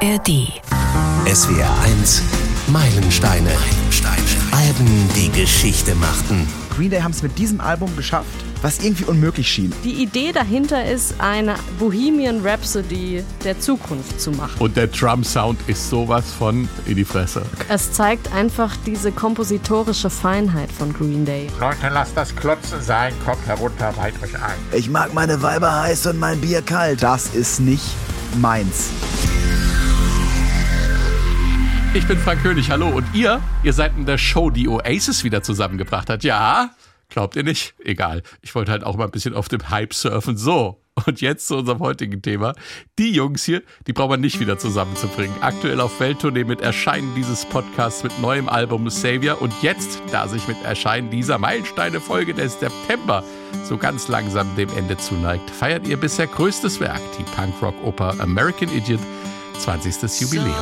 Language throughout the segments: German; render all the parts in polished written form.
ARD. SWR 1 Meilensteine. Alben, die Geschichte machten. Green Day haben es mit diesem Album geschafft, was irgendwie unmöglich schien. Die Idee dahinter ist, eine Bohemian Rhapsody der Zukunft zu machen. Und der Drum-Sound ist sowas von in die Fresse. Es zeigt einfach diese kompositorische Feinheit von Green Day. Leute, lasst das Klotzen sein, kommt herunter, weiht euch ein. Ich mag meine Weiber heiß und mein Bier kalt. Das ist nicht meins. Ich bin Frank König, hallo. Und ihr seid in der Show, die Oasis wieder zusammengebracht hat. Ja, glaubt ihr nicht? Egal. Ich wollte halt auch mal ein bisschen auf dem Hype surfen. So, und jetzt zu unserem heutigen Thema. Die Jungs hier, die brauchen wir nicht wieder zusammenzubringen. Aktuell auf Welttournee mit Erscheinen dieses Podcasts mit neuem Album Savior. Und jetzt, da sich mit Erscheinen dieser Meilensteine-Folge des September so ganz langsam dem Ende zuneigt, feiert ihr bisher größtes Werk, die Punkrock-Oper American Idiot, 20. Jubiläum.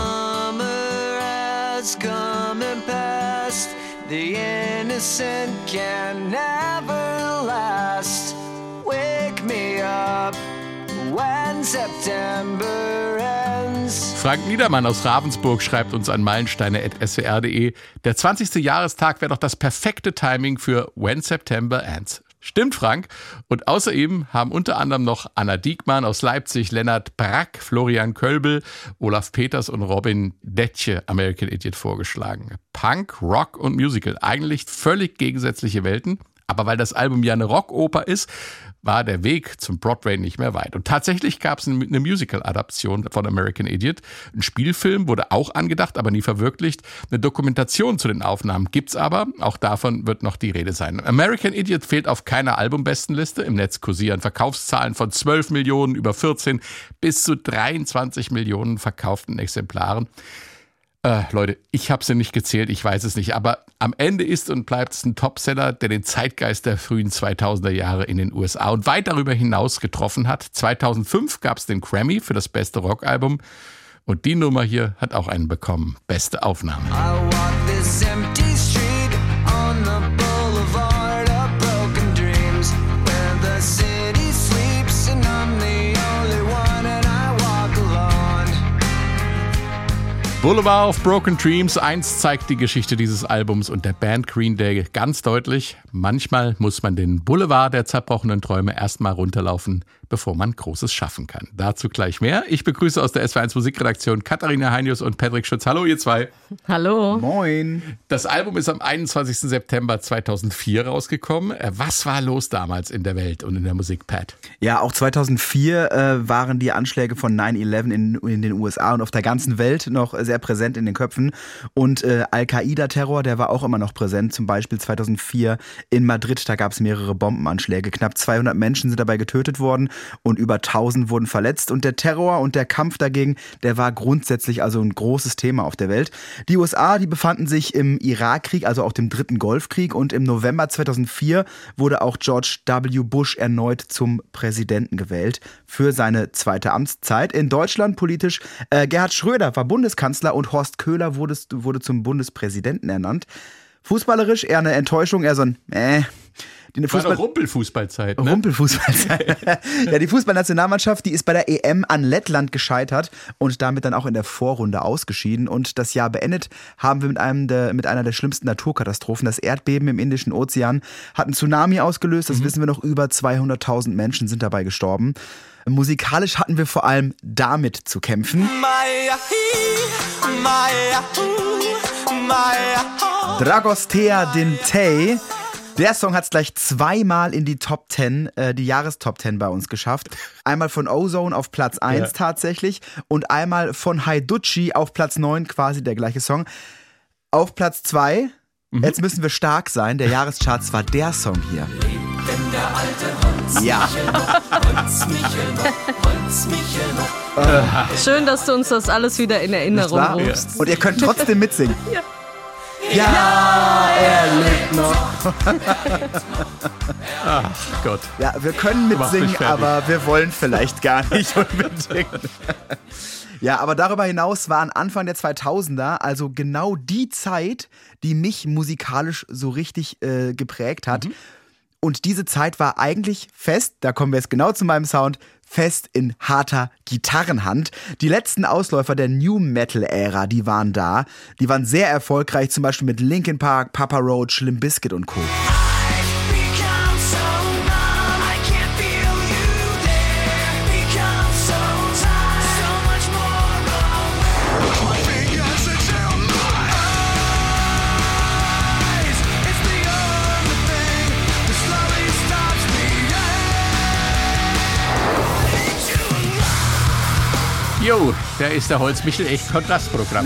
Come and past, the innocent can never last. Wake me up when September ends. Frank Niedermann aus Ravensburg schreibt uns an meilensteine@swr.de. Der 20. Jahrestag wäre doch das perfekte Timing für When September Ends. Stimmt, Frank. Und außer ihm haben unter anderem noch Anna Diekmann aus Leipzig, Lennart Brack, Florian Kölbel, Olaf Peters und Robin Detje American Idiot vorgeschlagen. Punk, Rock und Musical. Eigentlich völlig gegensätzliche Welten. Aber weil das Album ja eine Rockoper ist, war der Weg zum Broadway nicht mehr weit. Und tatsächlich gab es eine Musical-Adaption von American Idiot. Ein Spielfilm wurde auch angedacht, aber nie verwirklicht. Eine Dokumentation zu den Aufnahmen gibt's aber. Auch davon wird noch die Rede sein. American Idiot fehlt auf keiner Albumbestenliste. Im Netz kursieren Verkaufszahlen von 12 Millionen über 14 bis zu 23 Millionen verkauften Exemplaren. Leute, ich habe sie nicht gezählt, ich weiß es nicht, aber am Ende ist und bleibt es ein Topseller, der den Zeitgeist der frühen 2000er Jahre in den USA und weit darüber hinaus getroffen hat. 2005 gab es den Grammy für das beste Rockalbum und die Nummer hier hat auch einen bekommen. Beste Aufnahme. I walk this empty street on the boulevard of broken dreams, where the city sleeps and I'm the only one and I walk alone. Boulevard of Broken Dreams, eins zeigt die Geschichte dieses Albums und der Band Green Day ganz deutlich. Manchmal muss man den Boulevard der zerbrochenen Träume erstmal runterlaufen, bevor man Großes schaffen kann. Dazu gleich mehr. Ich begrüße aus der SWR1 Musikredaktion Katharina Heinius und Patrick Schütz. Hallo ihr zwei. Hallo. Moin. Das Album ist am 21. September 2004 rausgekommen. Was war los damals in der Welt und in der Musik, Pat? Ja, auch 2004 waren die Anschläge von 9/11 in den USA und auf der ganzen Welt noch sehr präsent in den Köpfen. Und Al-Qaida-Terror, der war auch immer noch präsent. Zum Beispiel 2004 in Madrid, da gab es mehrere Bombenanschläge. Knapp 200 Menschen sind dabei getötet worden und über 1000 wurden verletzt. Und der Terror und der Kampf dagegen, der war grundsätzlich also ein großes Thema auf der Welt. Die USA, die befanden sich im Irakkrieg, also auch dem dritten Golfkrieg. Und im November 2004 wurde auch George W. Bush erneut zum Präsidenten gewählt für seine zweite Amtszeit. In Deutschland politisch, Gerhard Schröder war Bundeskanzler und Horst Köhler wurde zum Bundespräsidenten ernannt. Fußballerisch eher eine Enttäuschung, eher so ein War doch Rumpelfußballzeit, ne? Rumpelfußballzeit. Ja, die Fußballnationalmannschaft, die ist bei der EM an Lettland gescheitert und damit dann auch in der Vorrunde ausgeschieden. Und das Jahr beendet haben wir mit einer der schlimmsten Naturkatastrophen. Das Erdbeben im Indischen Ozean hat einen Tsunami ausgelöst, das wissen wir noch, über 200.000 Menschen sind dabei gestorben. Musikalisch hatten wir vor allem damit zu kämpfen. Dragostea Dintei. Der Song hat es gleich zweimal in die Top 10, die Jahrestop 10 bei uns geschafft. Einmal von Ozone auf Platz 1 tatsächlich und einmal von Haiducci auf Platz 9, quasi der gleiche Song. Auf Platz 2, jetzt müssen wir stark sein, der Jahrescharts war der Song hier. Lebt denn der alte Holz? Ja. Holz noch. Schön, dass du uns das alles wieder in Erinnerung rufst. Und ihr könnt trotzdem mitsingen. Ja. Ja, er lebt noch. Ach Gott. Ja, wir können mitsingen, aber wir wollen vielleicht gar nicht unbedingt. Ja, aber darüber hinaus waren Anfang der 2000er, also genau die Zeit, die mich musikalisch so richtig geprägt hat. Und diese Zeit war eigentlich fest, da kommen wir jetzt genau zu meinem Sound, fest in harter Gitarrenhand. Die letzten Ausläufer der New Metal-Ära, die waren da. Die waren sehr erfolgreich, zum Beispiel mit Linkin Park, Papa Roach, Limp Bizkit und Co. Jo, da ist der Holzmichel echt Kontrastprogramm.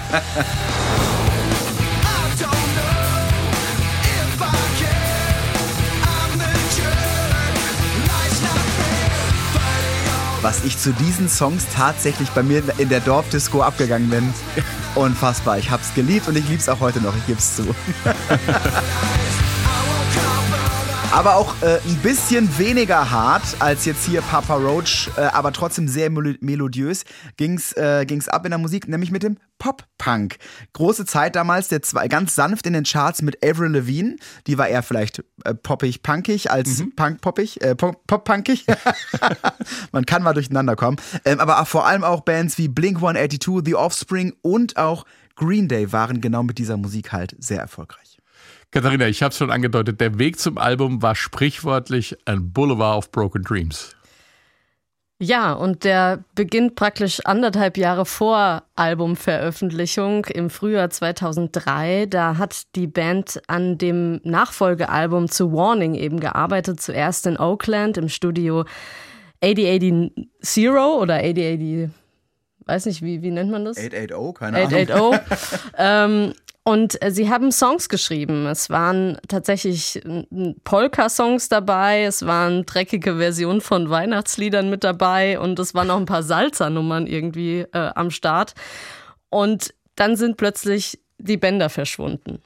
Was ich zu diesen Songs tatsächlich bei mir in der Dorfdisco abgegangen bin. Unfassbar. Ich hab's geliebt und ich lieb's auch heute noch. Ich geb's zu. Aber auch ein bisschen weniger hart als jetzt hier Papa Roach, aber trotzdem sehr melodiös ging's ab in der Musik, nämlich mit dem Pop-Punk. Große Zeit damals, ganz sanft in den Charts mit Avril Lavigne. Die war eher vielleicht poppig-punkig als punk-poppig, pop-punkig. Man kann mal durcheinander kommen. Aber vor allem auch Bands wie Blink-182, The Offspring und auch Green Day waren genau mit dieser Musik halt sehr erfolgreich. Katharina, ich habe es schon angedeutet, der Weg zum Album war sprichwörtlich ein Boulevard of Broken Dreams. Ja, und der beginnt praktisch 1,5 Jahre vor Albumveröffentlichung im Frühjahr 2003. Da hat die Band an dem Nachfolgealbum zu Warning eben gearbeitet. Zuerst in Oakland im Studio 8080 oder 8080, weiß nicht, wie nennt man das? 880, keine Ahnung. 880. Und sie haben Songs geschrieben. Es waren tatsächlich Polka-Songs dabei, es waren dreckige Versionen von Weihnachtsliedern mit dabei und es waren auch ein paar Salsa-Nummern irgendwie am Start. Und dann sind plötzlich die Bänder verschwunden.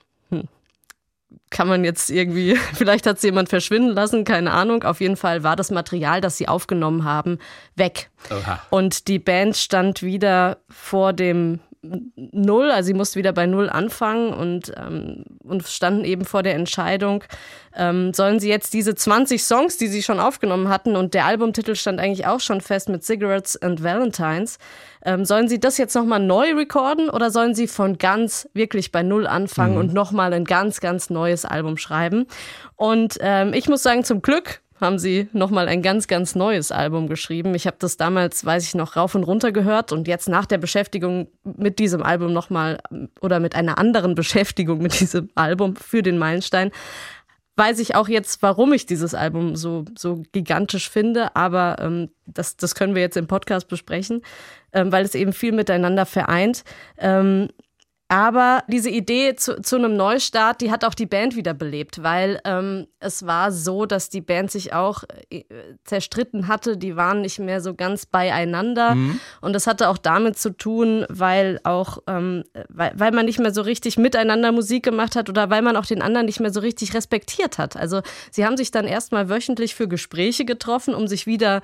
Kann man jetzt irgendwie, vielleicht hat es jemand verschwinden lassen, keine Ahnung. Auf jeden Fall war das Material, das sie aufgenommen haben, weg. Oha. Und die Band stand wieder vor dem Null, also sie musste wieder bei Null anfangen und standen eben vor der Entscheidung, sollen sie jetzt diese 20 Songs, die sie schon aufgenommen hatten, und der Albumtitel stand eigentlich auch schon fest mit Cigarettes and Valentines, sollen sie das jetzt nochmal neu recorden oder sollen sie von ganz wirklich bei Null anfangen und nochmal ein ganz, ganz neues Album schreiben? Und ich muss sagen, zum Glück haben sie nochmal ein ganz, ganz neues Album geschrieben. Ich habe das damals, weiß ich noch, rauf und runter gehört und jetzt nach der Beschäftigung mit diesem Album nochmal oder mit einer anderen Beschäftigung mit diesem Album für den Meilenstein, weiß ich auch jetzt, warum ich dieses Album so gigantisch finde, aber das können wir jetzt im Podcast besprechen, weil es eben viel miteinander vereint. Aber diese Idee zu einem Neustart, die hat auch die Band wiederbelebt, weil es war so, dass die Band sich auch zerstritten hatte. Die waren nicht mehr so ganz beieinander. Und das hatte auch damit zu tun, weil man nicht mehr so richtig miteinander Musik gemacht hat oder weil man auch den anderen nicht mehr so richtig respektiert hat. Also sie haben sich dann erstmal wöchentlich für Gespräche getroffen, um sich wieder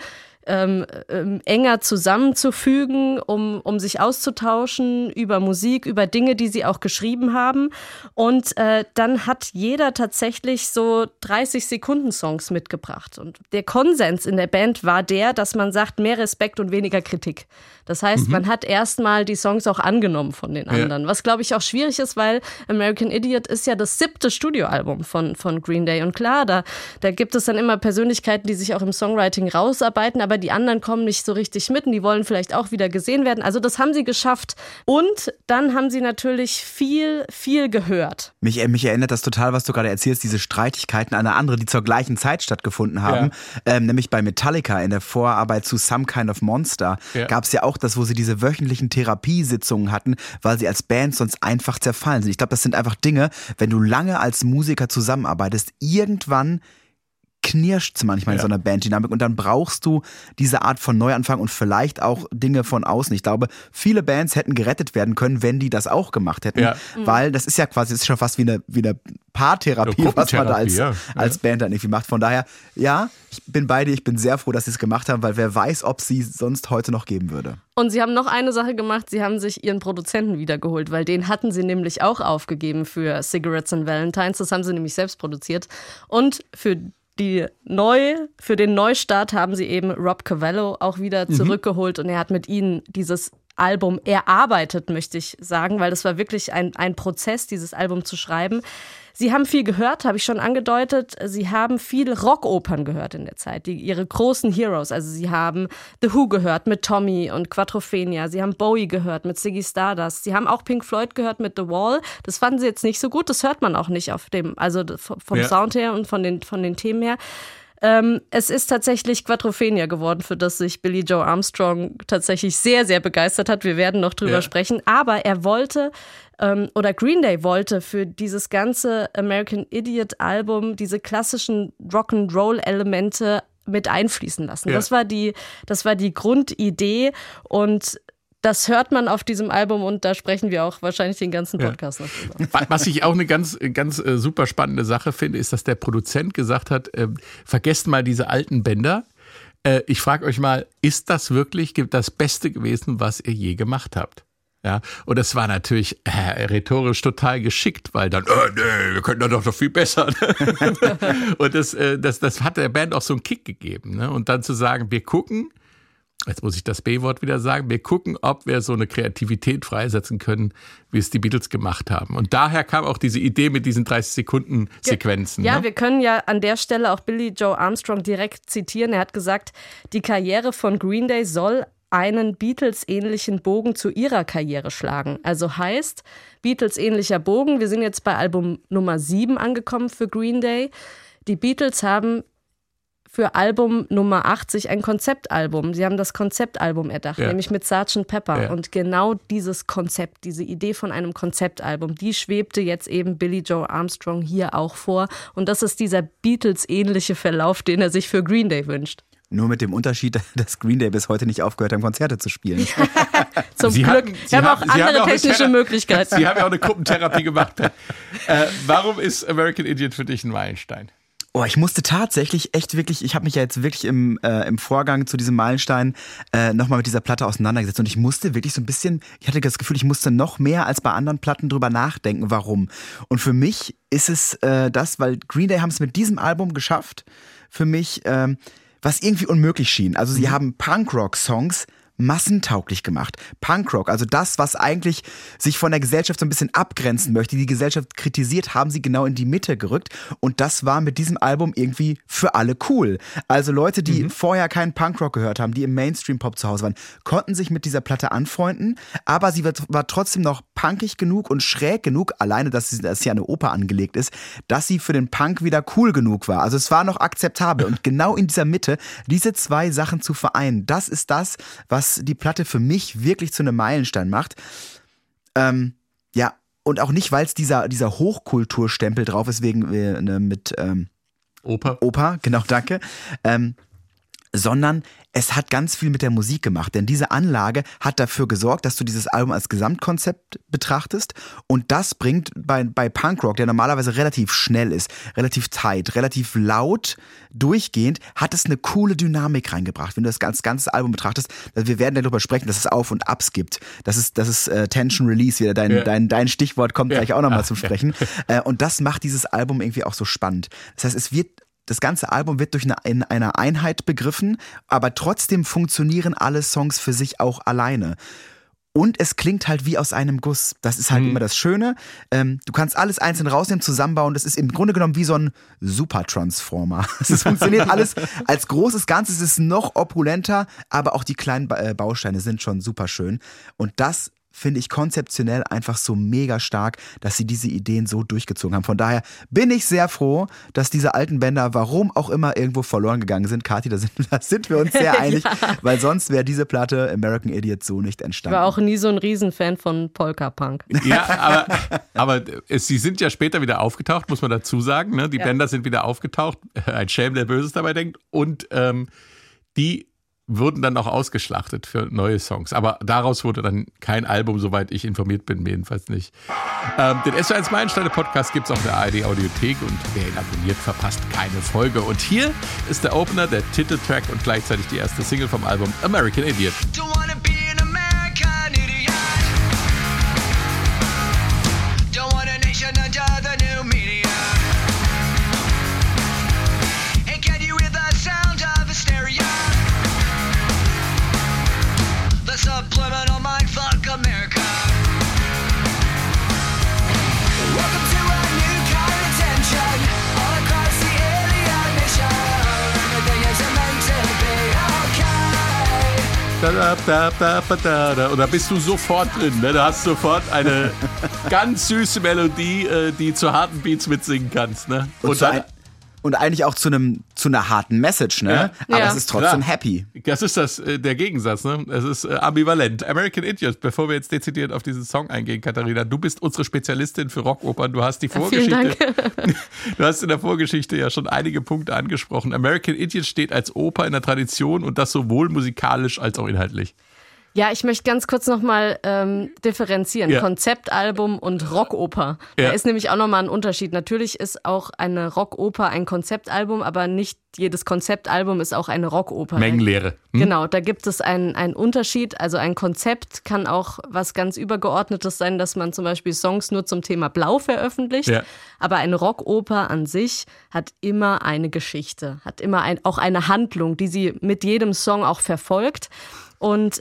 enger zusammenzufügen, um sich auszutauschen über Musik, über Dinge, die sie auch geschrieben haben. Und dann hat jeder tatsächlich so 30-Sekunden-Songs mitgebracht. Und der Konsens in der Band war dass man sagt, mehr Respekt und weniger Kritik. Das heißt, man hat erstmal die Songs auch angenommen von den anderen. Was, glaube ich, auch schwierig ist, weil American Idiot ist ja das 7. Studioalbum von Green Day. Und klar, da gibt es dann immer Persönlichkeiten, die sich auch im Songwriting rausarbeiten, aber die anderen kommen nicht so richtig mit und die wollen vielleicht auch wieder gesehen werden. Also das haben sie geschafft. Und dann haben sie natürlich viel, viel gehört. Mich erinnert das total, was du gerade erzählst, diese Streitigkeiten an eine andere, die zur gleichen Zeit stattgefunden haben. Ja. Nämlich bei Metallica in der Vorarbeit zu Some Kind of Monster gab es ja auch das, wo sie diese wöchentlichen Therapiesitzungen hatten, weil sie als Band sonst einfach zerfallen sind. Ich glaube, das sind einfach Dinge, wenn du lange als Musiker zusammenarbeitest, irgendwann knirscht es manchmal in so einer Banddynamik und dann brauchst du diese Art von Neuanfang und vielleicht auch Dinge von außen. Ich glaube, viele Bands hätten gerettet werden können, wenn die das auch gemacht hätten, weil das ist ja quasi, das ist schon fast wie eine Paartherapie, was man da als Band dann irgendwie macht. Von daher, ja, ich bin bei dir, ich bin sehr froh, dass sie es gemacht haben, weil wer weiß, ob sie sonst heute noch geben würde. Und sie haben noch eine Sache gemacht, sie haben sich ihren Produzenten wiedergeholt, weil den hatten sie nämlich auch aufgegeben für Cigarettes and Valentines, das haben sie nämlich selbst produziert. Und für für den Neustart haben sie eben Rob Cavallo auch wieder zurückgeholt und er hat mit ihnen dieses Album erarbeitet, möchte ich sagen, weil das war wirklich ein Prozess, dieses Album zu schreiben. Sie haben viel gehört, habe ich schon angedeutet. Sie haben viele Rockopern gehört in der Zeit, ihre großen Heroes. Also sie haben The Who gehört mit Tommy und Quadrophenia. Sie haben Bowie gehört mit Ziggy Stardust. Sie haben auch Pink Floyd gehört mit The Wall. Das fanden sie jetzt nicht so gut. Das hört man auch nicht vom Sound her und von den Themen her. Es ist tatsächlich Quadrophenia geworden, für das sich Billie Joe Armstrong tatsächlich sehr, sehr begeistert hat. Wir werden noch drüber sprechen. Aber er wollte, oder Green Day wollte für dieses ganze American Idiot Album diese klassischen Rock'n'Roll-Elemente mit einfließen lassen. Ja. Das war die Grundidee und das hört man auf diesem Album und da sprechen wir auch wahrscheinlich den ganzen Podcast noch drüber. Was ich auch eine ganz super spannende Sache finde, ist, dass der Produzent gesagt hat, vergesst mal diese alten Bänder. Ich frage euch mal, ist das wirklich das Beste gewesen, was ihr je gemacht habt? Ja, und das war natürlich rhetorisch total geschickt, weil dann, nee, wir könnten doch noch viel besser. Und das hat der Band auch so einen Kick gegeben. Ne? Und dann zu sagen, wir gucken, jetzt muss ich das B-Wort wieder sagen, wir gucken, ob wir so eine Kreativität freisetzen können, wie es die Beatles gemacht haben. Und daher kam auch diese Idee mit diesen 30-Sekunden-Sequenzen. Ja, ne? Wir können ja an der Stelle auch Billie Joe Armstrong direkt zitieren. Er hat gesagt, die Karriere von Green Day soll einen Beatles-ähnlichen Bogen zu ihrer Karriere schlagen. Also heißt, Beatles-ähnlicher Bogen. Wir sind jetzt bei Album Nummer 7 angekommen für Green Day. Die Beatles haben für Album Nummer 80 ein Konzeptalbum. Sie haben das Konzeptalbum erdacht, nämlich mit Sgt. Pepper. Ja. Und genau dieses Konzept, diese Idee von einem Konzeptalbum, die schwebte jetzt eben Billie Joe Armstrong hier auch vor. Und das ist dieser Beatles-ähnliche Verlauf, den er sich für Green Day wünscht. Nur mit dem Unterschied, dass Green Day bis heute nicht aufgehört haben, Konzerte zu spielen. Zum Glück. Wir haben auch andere technische Möglichkeiten. Sie haben ja auch eine Gruppentherapie gemacht. Warum ist American Idiot für dich ein Meilenstein? Oh, ich musste tatsächlich ich habe mich ja jetzt wirklich im Vorgang zu diesem Meilenstein nochmal mit dieser Platte auseinandergesetzt und ich musste wirklich so ein bisschen, ich hatte das Gefühl, ich musste noch mehr als bei anderen Platten drüber nachdenken, warum. Und für mich ist es weil Green Day haben es mit diesem Album geschafft, für mich, was irgendwie unmöglich schien. Also sie haben Punkrock-Songs massentauglich gemacht. Punkrock, also das, was eigentlich sich von der Gesellschaft so ein bisschen abgrenzen möchte, die Gesellschaft kritisiert, haben sie genau in die Mitte gerückt und das war mit diesem Album irgendwie für alle cool. Also Leute, die vorher keinen Punkrock gehört haben, die im Mainstream-Pop zu Hause waren, konnten sich mit dieser Platte anfreunden, aber sie war trotzdem noch punkig genug und schräg genug, alleine, dass sie an eine Oper angelegt ist, dass sie für den Punk wieder cool genug war. Also es war noch akzeptabel und genau in dieser Mitte diese zwei Sachen zu vereinen, das ist das, was die Platte für mich wirklich zu einem Meilenstein macht. Und auch nicht, weil es dieser Hochkulturstempel drauf ist, wegen mit Oper, genau, danke. Sondern es hat ganz viel mit der Musik gemacht, denn diese Anlage hat dafür gesorgt, dass du dieses Album als Gesamtkonzept betrachtest und das bringt bei Punkrock, der normalerweise relativ schnell ist, relativ tight, relativ laut, durchgehend, hat es eine coole Dynamik reingebracht. Wenn du das ganze Album betrachtest, wir werden darüber sprechen, dass es Auf- und Ups gibt. Das ist Tension Release, wieder dein Stichwort kommt gleich auch nochmal zum Sprechen. Und das macht dieses Album irgendwie auch so spannend. Das heißt, das ganze Album wird in einer Einheit begriffen, aber trotzdem funktionieren alle Songs für sich auch alleine. Und es klingt halt wie aus einem Guss. Das ist halt immer das Schöne. Du kannst alles einzeln rausnehmen, zusammenbauen. Das ist im Grunde genommen wie so ein Super-Transformer. Es funktioniert alles als großes Ganzes, ist noch opulenter, aber auch die kleinen Bausteine sind schon super schön. Und das finde ich konzeptionell einfach so mega stark, dass sie diese Ideen so durchgezogen haben. Von daher bin ich sehr froh, dass diese alten Bänder, warum auch immer, irgendwo verloren gegangen sind. Kathi, da sind wir uns sehr einig, weil sonst wäre diese Platte American Idiot so nicht entstanden. Ich war auch nie so ein Riesenfan von Polka-Punk. Ja, aber sie sind ja später wieder aufgetaucht, muss man dazu sagen. Ne? Die Bänder sind wieder aufgetaucht. Ein Schelm, der Böses dabei denkt. Und die wurden dann auch ausgeschlachtet für neue Songs. Aber daraus wurde dann kein Album, soweit ich informiert bin, jedenfalls nicht. Den SW1 Meilensteine Podcast gibt es auf der ARD Audiothek und wer ihn abonniert, verpasst keine Folge. Und hier ist der Opener, der Titeltrack und gleichzeitig die erste Single vom Album American Idiot. Don't wanna be an American idiot. Don't want a nation under the new media. Und da bist du sofort drin. Ne? Da hast du sofort eine ganz süße Melodie, die zu harten Beats mitsingen kannst. Ne? Und eigentlich auch zu einer harten Message, ne? Ja. Aber Ja. es ist trotzdem Klar. happy. Das ist der Gegensatz, ne? Es ist ambivalent. American Idiot, bevor wir jetzt dezidiert auf diesen Song eingehen, Katharina, du bist unsere Spezialistin für Rockopern. Du hast die Vielen Vorgeschichte. Dank. Du hast in der Vorgeschichte ja schon einige Punkte angesprochen. American Idiot steht als Oper in der Tradition und das sowohl musikalisch als auch inhaltlich. Ja, ich möchte ganz kurz nochmal differenzieren. Ja. Konzeptalbum und Rockoper. Ja. Da ist nämlich auch nochmal ein Unterschied. Natürlich ist auch eine Rockoper ein Konzeptalbum, aber nicht jedes Konzeptalbum ist auch eine Rockoper. Mengenlehre. Genau, da gibt es einen Unterschied. Also ein Konzept kann auch was ganz Übergeordnetes sein, dass man zum Beispiel Songs nur zum Thema Blau veröffentlicht. Ja. Aber eine Rockoper an sich hat immer eine Geschichte, hat immer auch eine Handlung, die sie mit jedem Song auch verfolgt. Und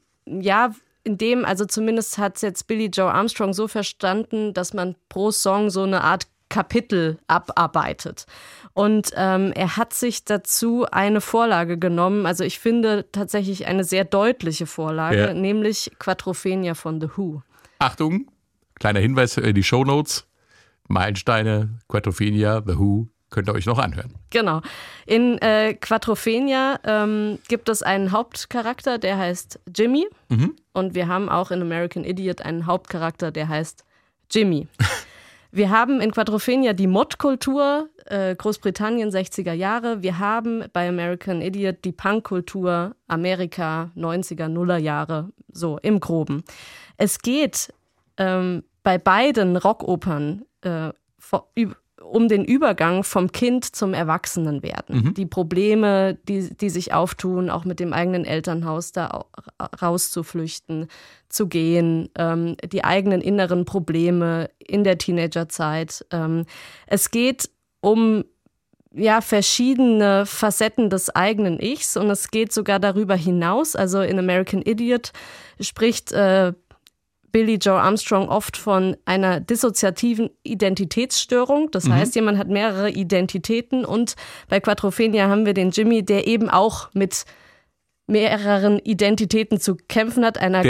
also zumindest hat es jetzt Billie Joe Armstrong so verstanden, dass man pro Song so eine Art Kapitel abarbeitet. Und er hat sich dazu eine Vorlage genommen, also ich finde tatsächlich eine sehr deutliche Vorlage, nämlich Quadrophenia von The Who. Achtung, kleiner Hinweis in die Shownotes. Meilensteine, Quadrophenia, The Who, könnt ihr euch noch anhören. Genau. In Quadrophenia gibt es einen Hauptcharakter, der heißt Jimmy. Und wir haben auch in American Idiot einen Hauptcharakter, der heißt Jimmy. Wir haben in Quadrophenia die Mod-Kultur, Großbritannien 60er Jahre. Wir haben bei American Idiot die Punk-Kultur, Amerika 90er, Nuller Jahre, so im Groben. Es geht bei beiden Rockopern um den Übergang vom Kind zum Erwachsenenwerden. Die Probleme, die sich auftun, auch mit dem eigenen Elternhaus da rauszuflüchten, zu gehen, die eigenen inneren Probleme in der Teenagerzeit. Es geht um verschiedene Facetten des eigenen Ichs und es geht sogar darüber hinaus. Also in American Idiot spricht Billie Joe Armstrong oft von einer dissoziativen Identitätsstörung. Das heißt, jemand hat mehrere Identitäten und bei Quadrophenia haben wir den Jimmy, der eben auch mit mehreren Identitäten zu kämpfen hat. Einer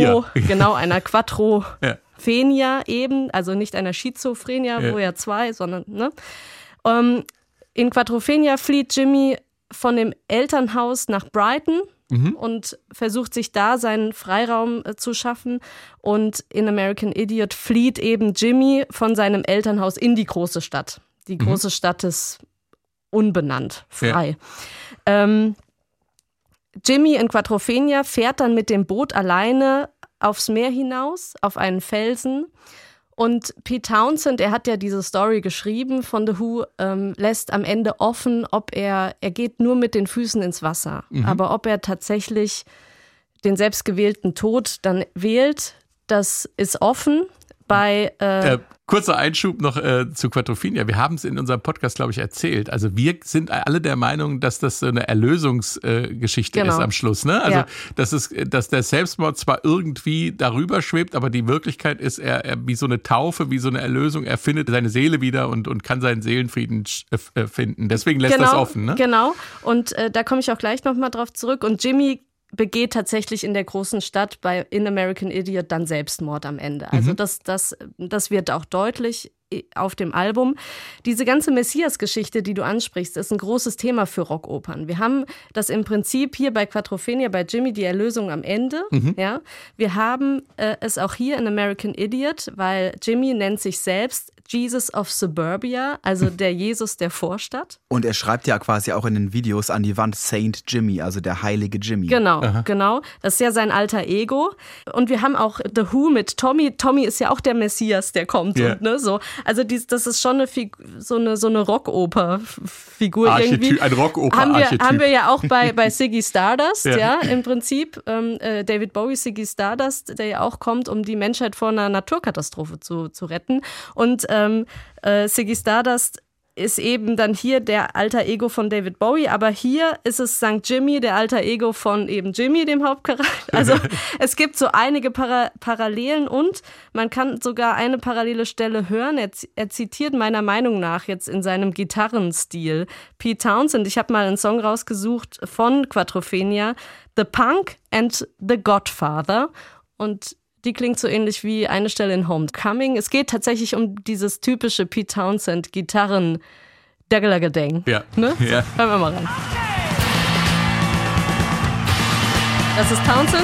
Quadrophenia eben, also nicht einer Schizophrenia, wo ja zwei, sondern, ne? In Quadrophenia flieht Jimmy von dem Elternhaus nach Brighton und versucht sich da seinen Freiraum zu schaffen. Und in American Idiot flieht eben Jimmy von seinem Elternhaus in die große Stadt. Die große Stadt ist unbenannt, frei. Ja. Jimmy in Quadrophenia fährt dann mit dem Boot alleine aufs Meer hinaus, auf einen Felsen. Und Pete Townsend, er hat ja diese Story geschrieben von The Who, lässt am Ende offen, ob er geht nur mit den Füßen ins Wasser. Aber ob er tatsächlich den selbstgewählten Tod dann wählt, das ist offen. Kurzer Einschub noch zu Quadrophenia. Wir haben es in unserem Podcast, glaube ich, erzählt. Also wir sind alle der Meinung, dass das so eine Erlösungsgeschichte ist am Schluss. Ne? Also dass der Selbstmord zwar irgendwie darüber schwebt, aber die Wirklichkeit ist, er wie so eine Taufe, wie so eine Erlösung. Er findet seine Seele wieder und kann seinen Seelenfrieden finden. Deswegen lässt das offen. Ne? Genau. Und da komme ich auch gleich nochmal drauf zurück. Und Jimmy begeht tatsächlich in der großen Stadt in American Idiot dann Selbstmord am Ende. Also das wird auch deutlich auf dem Album. Diese ganze Messias-Geschichte, die du ansprichst, ist ein großes Thema für Rockopern. Wir haben das im Prinzip hier bei Quadrophenia, bei Jimmy, die Erlösung am Ende. Ja? Wir haben es auch hier in American Idiot, weil Jimmy nennt sich selbst Jesus of Suburbia, also der Jesus der Vorstadt. Und er schreibt ja quasi auch in den Videos an die Wand Saint Jimmy, also der heilige Jimmy. Genau. Das ist ja sein alter Ego. Und wir haben auch The Who mit Tommy. Tommy ist ja auch der Messias, der kommt. Und, ne, so. Also das ist schon so eine Rockoper-Figur irgendwie. Ein Rockoper-Archetyp. Haben wir ja auch bei Ziggy Stardust, im Prinzip. David Bowie, Ziggy Stardust, der ja auch kommt, um die Menschheit vor einer Naturkatastrophe zu retten. Und Ziggy Stardust ist eben dann hier der Alter Ego von David Bowie, aber hier ist es St. Jimmy, der Alter Ego von eben Jimmy, dem Hauptcharakter. Also es gibt so einige Parallelen und man kann sogar eine parallele Stelle hören. Er zitiert meiner Meinung nach jetzt in seinem Gitarrenstil Pete Townshend. Ich habe mal einen Song rausgesucht von Quadrophenia, The Punk and the Godfather, und die klingt so ähnlich wie eine Stelle in Homecoming. Es geht tatsächlich um dieses typische Pete Townshend Gitarren Dagalagadang. Ja. Ne? Ja. Hören wir mal rein. Das ist Townshend.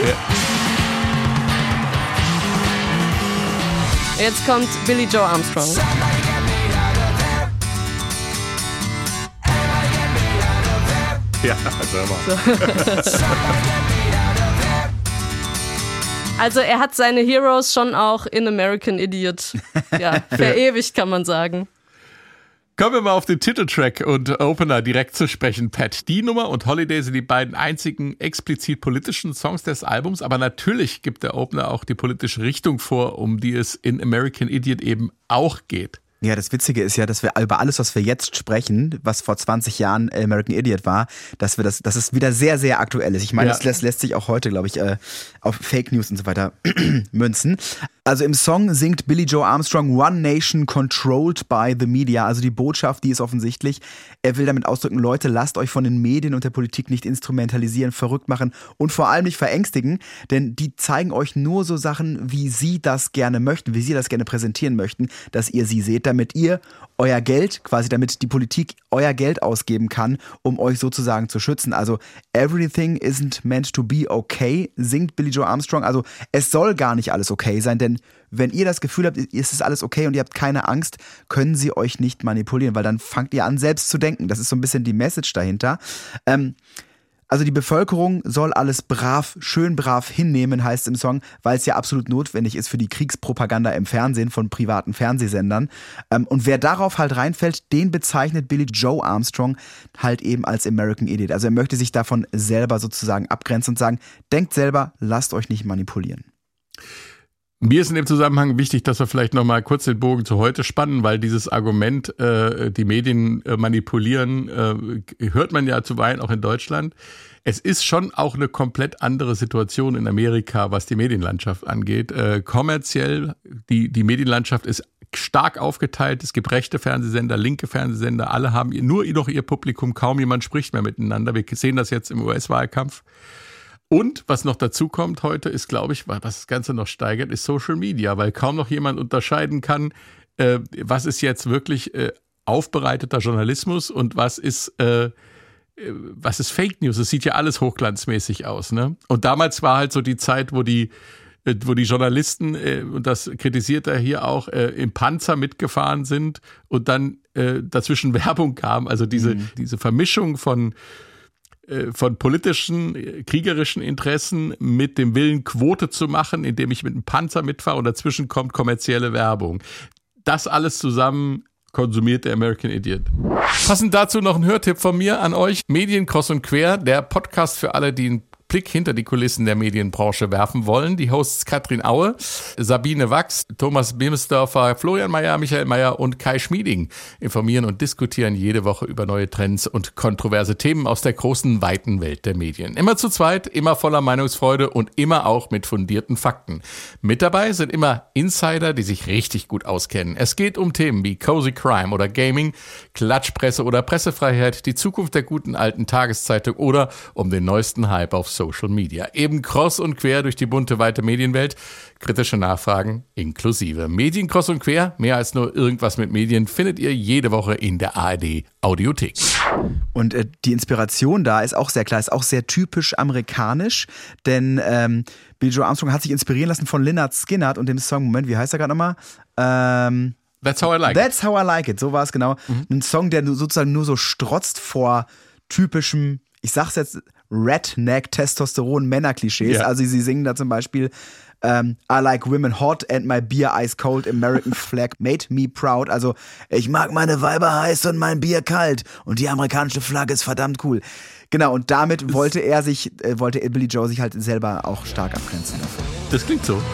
Ja. Jetzt kommt Billie Joe Armstrong. Ja, selber. So. Also er hat seine Heroes schon auch in American Idiot verewigt, kann man sagen. Kommen wir mal auf den Titeltrack und Opener direkt zu sprechen, Pat. Die Nummer und Holiday sind die beiden einzigen explizit politischen Songs des Albums, aber natürlich gibt der Opener auch die politische Richtung vor, um die es in American Idiot eben auch geht. Ja, das Witzige ist ja, dass wir über alles, was wir jetzt sprechen, was vor 20 Jahren American Idiot war, dass es wieder sehr, sehr aktuell ist. Ich meine, das lässt sich auch heute, glaube ich, auf Fake News und so weiter münzen. Also im Song singt Billie Joe Armstrong One Nation controlled by the media. Also die Botschaft, die ist offensichtlich. Er will damit ausdrücken, Leute, lasst euch von den Medien und der Politik nicht instrumentalisieren, verrückt machen und vor allem nicht verängstigen, denn die zeigen euch nur so Sachen, wie sie das gerne möchten, wie sie das gerne präsentieren möchten, dass ihr sie seht, damit ihr euer Geld, quasi damit die Politik euer Geld ausgeben kann, um euch sozusagen zu schützen. Also everything isn't meant to be okay, singt Billie Joe Armstrong. Also es soll gar nicht alles okay sein, denn wenn ihr das Gefühl habt, ist es alles okay und ihr habt keine Angst, können sie euch nicht manipulieren, weil dann fangt ihr an, selbst zu denken. Das ist so ein bisschen die Message dahinter. Also die Bevölkerung soll alles schön brav hinnehmen, heißt im Song, weil es ja absolut notwendig ist für die Kriegspropaganda im Fernsehen von privaten Fernsehsendern. Und wer darauf halt reinfällt, den bezeichnet Billie Joe Armstrong halt eben als American Idiot. Also er möchte sich davon selber sozusagen abgrenzen und sagen, denkt selber, lasst euch nicht manipulieren. Mir ist in dem Zusammenhang wichtig, dass wir vielleicht noch mal kurz den Bogen zu heute spannen, weil dieses Argument, die Medien manipulieren, hört man ja zuweilen auch in Deutschland. Es ist schon auch eine komplett andere Situation in Amerika, was die Medienlandschaft angeht. Kommerziell, die Medienlandschaft ist stark aufgeteilt. Es gibt rechte Fernsehsender, linke Fernsehsender. Alle haben nur noch ihr Publikum. Kaum jemand spricht mehr miteinander. Wir sehen das jetzt im US-Wahlkampf. Und was noch dazu kommt heute ist, glaube ich, was das Ganze noch steigert, ist Social Media, weil kaum noch jemand unterscheiden kann, was ist jetzt wirklich aufbereiteter Journalismus und was ist Fake News. Es sieht ja alles hochglanzmäßig aus, ne? Und damals war halt so die Zeit, wo die Journalisten, und das kritisiert er hier auch, im Panzer mitgefahren sind und dann dazwischen Werbung kam. Also diese Vermischung von politischen, kriegerischen Interessen mit dem Willen, Quote zu machen, indem ich mit einem Panzer mitfahre und dazwischen kommt kommerzielle Werbung. Das alles zusammen konsumiert der American Idiot. Passend dazu noch ein Hörtipp von mir an euch. Medien kreuz und quer, der Podcast für alle, die einen Blick hinter die Kulissen der Medienbranche werfen wollen. Die Hosts Katrin Aue, Sabine Wachs, Thomas Bimsdorfer, Florian Mayer, Michael Mayer und Kai Schmieding informieren und diskutieren jede Woche über neue Trends und kontroverse Themen aus der großen, weiten Welt der Medien. Immer zu zweit, immer voller Meinungsfreude und immer auch mit fundierten Fakten. Mit dabei sind immer Insider, die sich richtig gut auskennen. Es geht um Themen wie Cozy Crime oder Gaming, Klatschpresse oder Pressefreiheit, die Zukunft der guten alten Tageszeitung oder um den neuesten Hype auf Social Media. Eben kreuz und quer durch die bunte, weite Medienwelt. Kritische Nachfragen inklusive. Medien kreuz und quer, mehr als nur irgendwas mit Medien, findet ihr jede Woche in der ARD Audiothek. Und die Inspiration da ist auch sehr klar, ist auch sehr typisch amerikanisch, denn Billie Joe Armstrong hat sich inspirieren lassen von Lynyrd Skynyrd und dem Song, Moment, wie heißt er gerade nochmal? That's How I Like It. That's How I Like It, so war es genau. Ein Song, der sozusagen nur so strotzt vor typischem, ich sag's jetzt, Redneck-Testosteron-Männer-Klischees. Ja. Also sie singen da zum Beispiel I like women hot and my beer ice cold, American flag made me proud. Also ich mag meine Weiber heiß und mein Bier kalt und die amerikanische Flagge ist verdammt cool. Genau, und damit wollte Billie Joe sich halt selber auch stark abgrenzen davon. Das klingt so.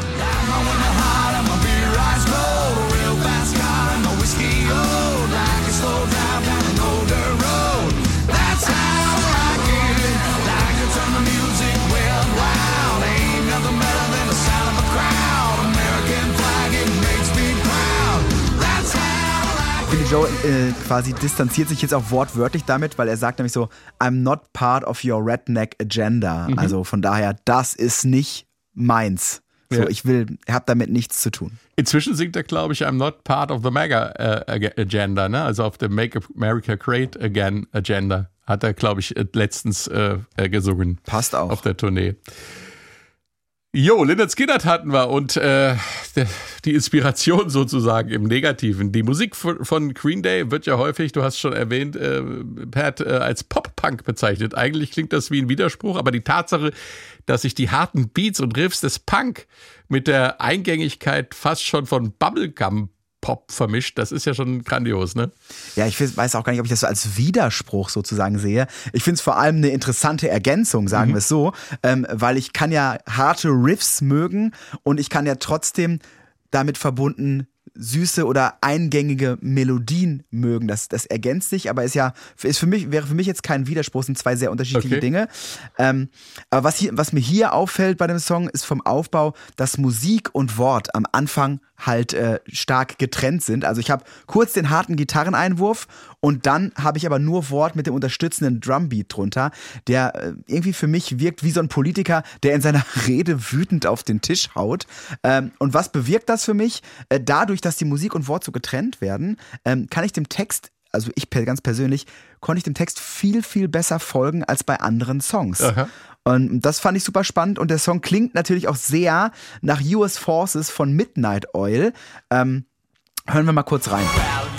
Joe quasi distanziert sich jetzt auch wortwörtlich damit, weil er sagt nämlich so, I'm not part of your redneck agenda. Also von daher, das ist nicht meins. So, Ja. ich habe damit nichts zu tun. Inzwischen singt er, glaube ich, I'm not part of the MAGA agenda, ne? Also auf der Make America Great Again Agenda hat er, glaube ich, letztens gesungen. Passt auch. Auf der Tournee. Jo, Lynyrd Skynyrd hatten wir und die Inspiration sozusagen im Negativen. Die Musik von Green Day wird ja häufig, du hast schon erwähnt, Pat, als Pop-Punk bezeichnet. Eigentlich klingt das wie ein Widerspruch, aber die Tatsache, dass sich die harten Beats und Riffs des Punk mit der Eingängigkeit fast schon von Bubblegum-Pop vermischt, das ist ja schon grandios, ne? Ja, ich weiß auch gar nicht, ob ich das so als Widerspruch sozusagen sehe. Ich finde es vor allem eine interessante Ergänzung, sagen wir es so, weil ich kann ja harte Riffs mögen und ich kann ja trotzdem damit verbunden süße oder eingängige Melodien mögen. Das ergänzt sich, aber wäre für mich jetzt kein Widerspruch, sind zwei sehr unterschiedliche Dinge. Aber was mir hier auffällt bei dem Song, ist vom Aufbau, dass Musik und Wort am Anfang halt stark getrennt sind. Also ich habe kurz den harten Gitarreneinwurf und dann habe ich aber nur Wort mit dem unterstützenden Drumbeat drunter, der irgendwie für mich wirkt wie so ein Politiker, der in seiner Rede wütend auf den Tisch haut. Und was bewirkt das für mich? Dadurch, dass die Musik und Wort so getrennt werden, kann ich dem Text, also ich ganz persönlich, konnte ich dem Text viel, viel besser folgen als bei anderen Songs. Aha. Und das fand ich super spannend und der Song klingt natürlich auch sehr nach US Forces von Midnight Oil. Hören wir mal kurz rein.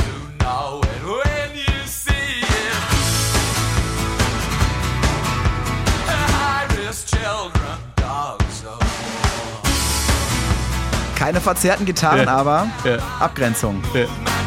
Keine verzerrten Gitarren, aber Abgrenzung. Ja.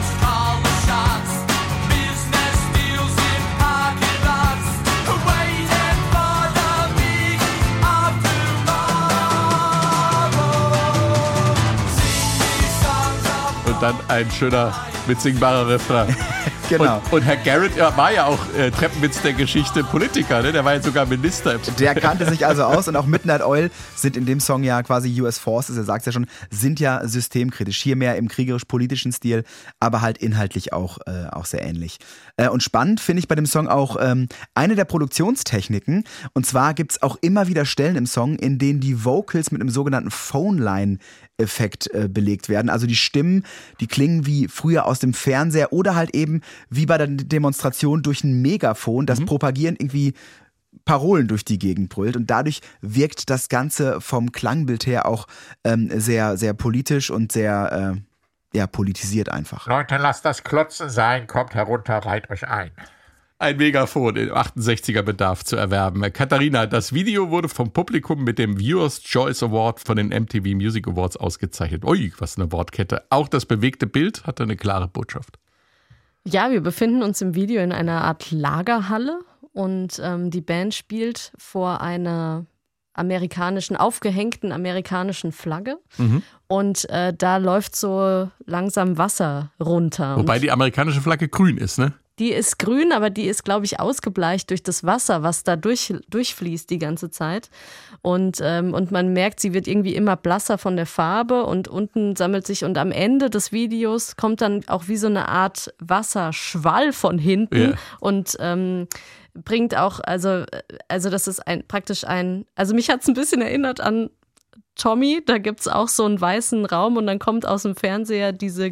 Und dann ein schöner, mitsingbarer Refrain. Genau. Und Herr Garrett war ja auch Treppenwitz der Geschichte Politiker, ne? Der war ja sogar Minister. Der kannte sich also aus und auch Midnight Oil sind in dem Song ja quasi US Forces, er sagt es ja schon, sind ja systemkritisch. Hier mehr im kriegerisch-politischen Stil, aber halt inhaltlich auch sehr ähnlich. Und spannend finde ich bei dem Song auch eine der Produktionstechniken. Und zwar gibt es auch immer wieder Stellen im Song, in denen die Vocals mit einem sogenannten Phone-Line-Effekt belegt werden. Also die Stimmen, die klingen wie früher aus dem Fernseher oder halt eben wie bei der Demonstration durch ein Megafon, das propagieren irgendwie Parolen durch die Gegend brüllt und dadurch wirkt das Ganze vom Klangbild her auch sehr, sehr politisch und sehr politisiert einfach. Leute, lasst das Klotzen sein, kommt herunter, reiht euch ein. Ein Megafon im 68er Bedarf zu erwerben. Katharina, das Video wurde vom Publikum mit dem Viewers Choice Award von den MTV Music Awards ausgezeichnet. Ui, was eine Wortkette. Auch das bewegte Bild hatte eine klare Botschaft. Ja, wir befinden uns im Video in einer Art Lagerhalle und die Band spielt vor einer aufgehängten amerikanischen Flagge und da läuft so langsam Wasser runter. Wobei die amerikanische Flagge grün ist, ne? Die ist grün, aber die ist, glaube ich, ausgebleicht durch das Wasser, was da durchfließt die ganze Zeit. Und man merkt, sie wird irgendwie immer blasser von der Farbe und unten sammelt sich und am Ende des Videos kommt dann auch wie so eine Art Wasserschwall von hinten und bringt auch, also das ist also mich hat es ein bisschen erinnert an Tommy, da gibt es auch so einen weißen Raum und dann kommt aus dem Fernseher diese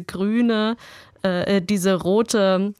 rote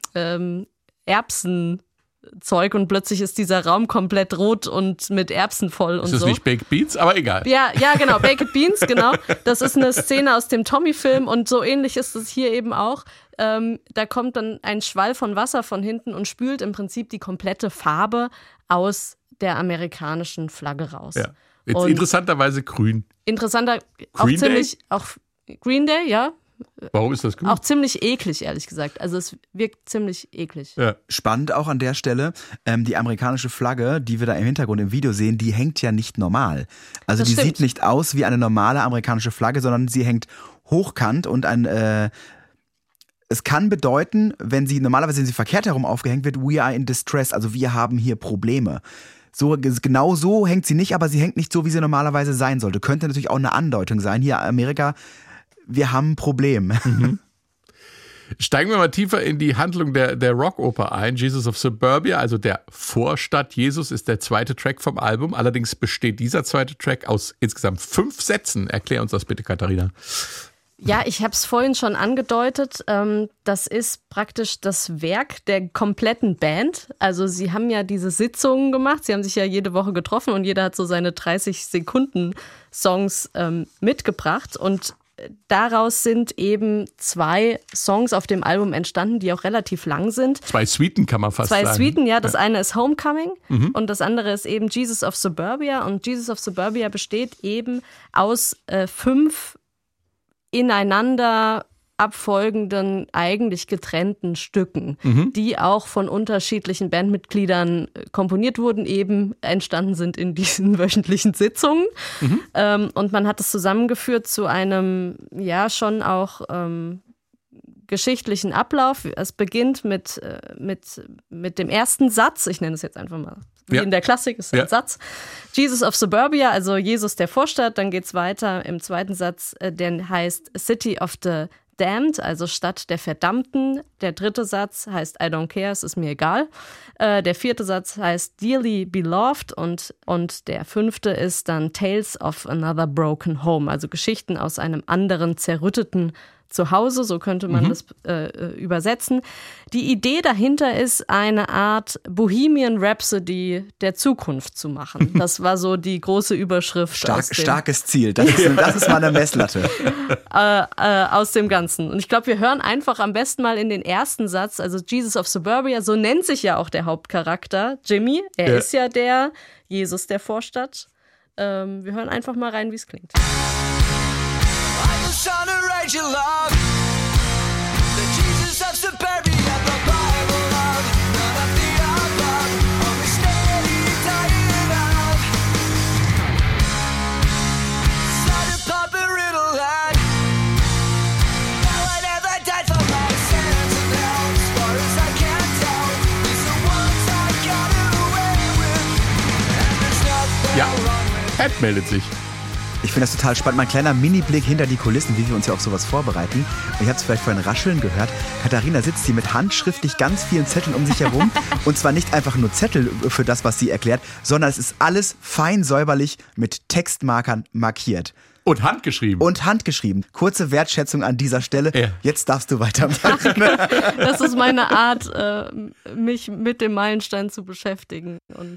Erbsenzeug und plötzlich ist dieser Raum komplett rot und mit Erbsen voll und so. Das ist nicht Baked Beans, aber egal. Ja, genau, Baked Beans, genau. Das ist eine Szene aus dem Tommy-Film und so ähnlich ist es hier eben auch. Da kommt dann ein Schwall von Wasser von hinten und spült im Prinzip die komplette Farbe aus der amerikanischen Flagge raus. Ja. Jetzt interessanterweise grün. Auch Green ziemlich, auch Green Day, ja. Warum ist das grün? Auch ziemlich eklig, ehrlich gesagt. Also es wirkt ziemlich eklig. Ja. Spannend auch an der Stelle, die amerikanische Flagge, die wir da im Hintergrund im Video sehen, die hängt ja nicht normal. Also Das die stimmt. sieht nicht aus wie eine normale amerikanische Flagge, sondern sie hängt hochkant und es kann bedeuten, wenn sie verkehrt herum aufgehängt wird, we are in distress, also wir haben hier Probleme. So, genau so hängt sie nicht, aber sie hängt nicht so, wie sie normalerweise sein sollte. Könnte natürlich auch eine Andeutung sein. Hier Amerika, wir haben ein Problem. Steigen wir mal tiefer in die Handlung der Rockoper ein. Jesus of Suburbia, also der Vorstadt Jesus, ist der zweite Track vom Album. Allerdings besteht dieser zweite Track aus insgesamt 5 Sätzen. Erklär uns das bitte, Katharina. Ja, ich habe es vorhin schon angedeutet. Das ist praktisch das Werk der kompletten Band. Also sie haben ja diese Sitzungen gemacht. Sie haben sich ja jede Woche getroffen und jeder hat so seine 30-Sekunden-Songs mitgebracht. Und daraus sind eben 2 Songs auf dem Album entstanden, die auch relativ lang sind. 2 Suiten kann man fast sagen. 2 Suiten, ja. Das eine ist Homecoming und das andere ist eben Jesus of Suburbia. Und Jesus of Suburbia besteht eben aus 5 ineinander abfolgenden, eigentlich getrennten Stücken, die auch von unterschiedlichen Bandmitgliedern komponiert wurden, eben entstanden sind in diesen wöchentlichen Sitzungen. Und man hat es zusammengeführt zu einem, ja, schon auch geschichtlichen Ablauf. Es beginnt mit dem ersten Satz, ich nenne es jetzt einfach mal, wie in der Klassik ist ein Satz. Jesus of Suburbia, also Jesus der Vorstadt. Dann geht es weiter im zweiten Satz, der heißt City of the Damned, also Stadt der Verdammten. Der dritte Satz heißt I don't care, es ist mir egal. Der vierte Satz heißt Dearly Beloved und der 5. ist dann Tales of Another Broken Home, also Geschichten aus einem anderen zerrütteten Zuhause, so könnte man das übersetzen. Die Idee dahinter ist, eine Art Bohemian Rhapsody der Zukunft zu machen. Das war so die große Überschrift. Starkes Ziel, das ist mal eine Messlatte. Aus dem Ganzen. Und ich glaube, wir hören einfach am besten mal in den ersten Satz, also Jesus of Suburbia, so nennt sich ja auch der Hauptcharakter, Jimmy. Er ist ja der Jesus der Vorstadt. Wir hören einfach mal rein, wie es klingt. Son of Rachel love, the Jesus of Suburbia, the Bible love, none of the above, only steady dying love. Son of Papa Riddle lad, no one ever died for my sins and hell, as far as I can tell, it's the ones I got away with, and there's nothing wrong with. Pat meldet sich. Ich finde das total spannend. Mein kleiner Mini-Blick hinter die Kulissen, wie wir uns ja auf sowas vorbereiten. Und ich habe es vielleicht vorhin rascheln gehört. Katharina sitzt hier mit handschriftlich ganz vielen Zetteln um sich herum. Und zwar nicht einfach nur Zettel für das, was sie erklärt, sondern es ist alles fein säuberlich mit Textmarkern markiert. Und handgeschrieben. Kurze Wertschätzung an dieser Stelle. Ja. Jetzt darfst du weitermachen. Das ist meine Art, mich mit dem Meilenstein zu beschäftigen. Und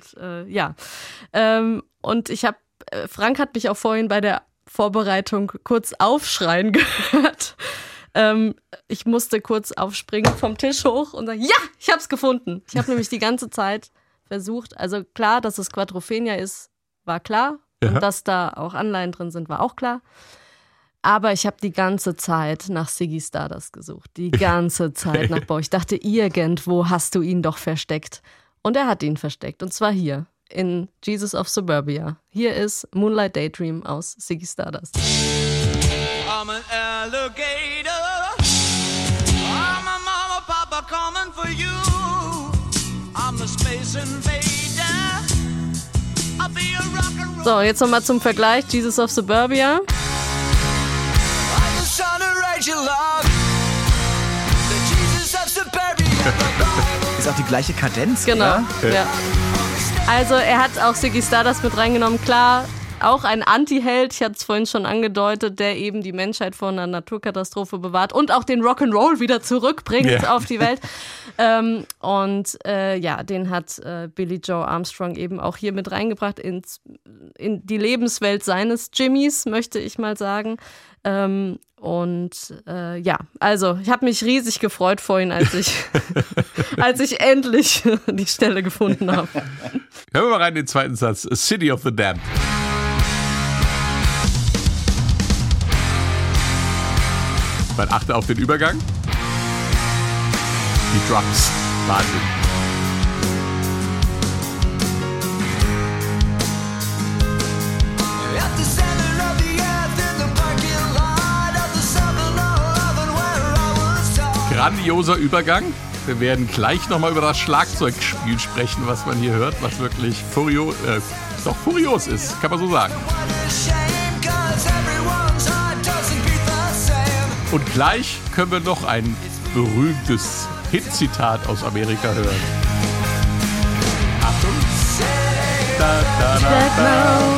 und ich habe Frank hat mich auch vorhin bei der Vorbereitung kurz aufschreien gehört. Ich musste kurz aufspringen vom Tisch hoch und sagen, ja, ich hab's gefunden. Ich habe nämlich die ganze Zeit versucht, also klar, dass es Quadrophenia ist, war klar. Ja. Und dass da auch Anleihen drin sind, war auch klar. Aber ich habe die ganze Zeit nach Ziggy Stardust gesucht. Die ganze Zeit nach Boah. Ich dachte, irgendwo hast du ihn doch versteckt. Und er hat ihn versteckt. Und zwar hier. In Jesus of Suburbia. Hier ist Moonlight Daydream aus Ziggy Stardust. I'm an alligator. I'm a mama, papa coming for you. I'm the space invader. I'll be a rock and roll. So, jetzt nochmal zum Vergleich. Jesus of Suburbia. I'm the son of Rachel Love. The Jesus of Suburbia. Ist auch die gleiche Kadenz, genau, oder? Ja. Also er hat auch Ziggy Stardust mit reingenommen. Klar, auch ein Anti-Held, ich hatte es vorhin schon angedeutet, der eben die Menschheit vor einer Naturkatastrophe bewahrt und auch den Rock'n'Roll wieder zurückbringt auf die Welt. Den hat Billy Joe Armstrong eben auch hier mit reingebracht in die Lebenswelt seines Jimmys, möchte ich mal sagen. Also ich habe mich riesig gefreut vorhin, als ich endlich die Stelle gefunden habe. Hören wir mal rein in den zweiten Satz. A City of the Damned. Man achte auf den Übergang. Die Drums. Wahnsinn. Grandioser Übergang. Wir werden gleich nochmal über das Schlagzeugspiel sprechen, was man hier hört, was wirklich furios ist, kann man so sagen. Und gleich können wir noch einen berühmtes Hit-Zitat aus Amerika hören. Achtung. Da, da, da,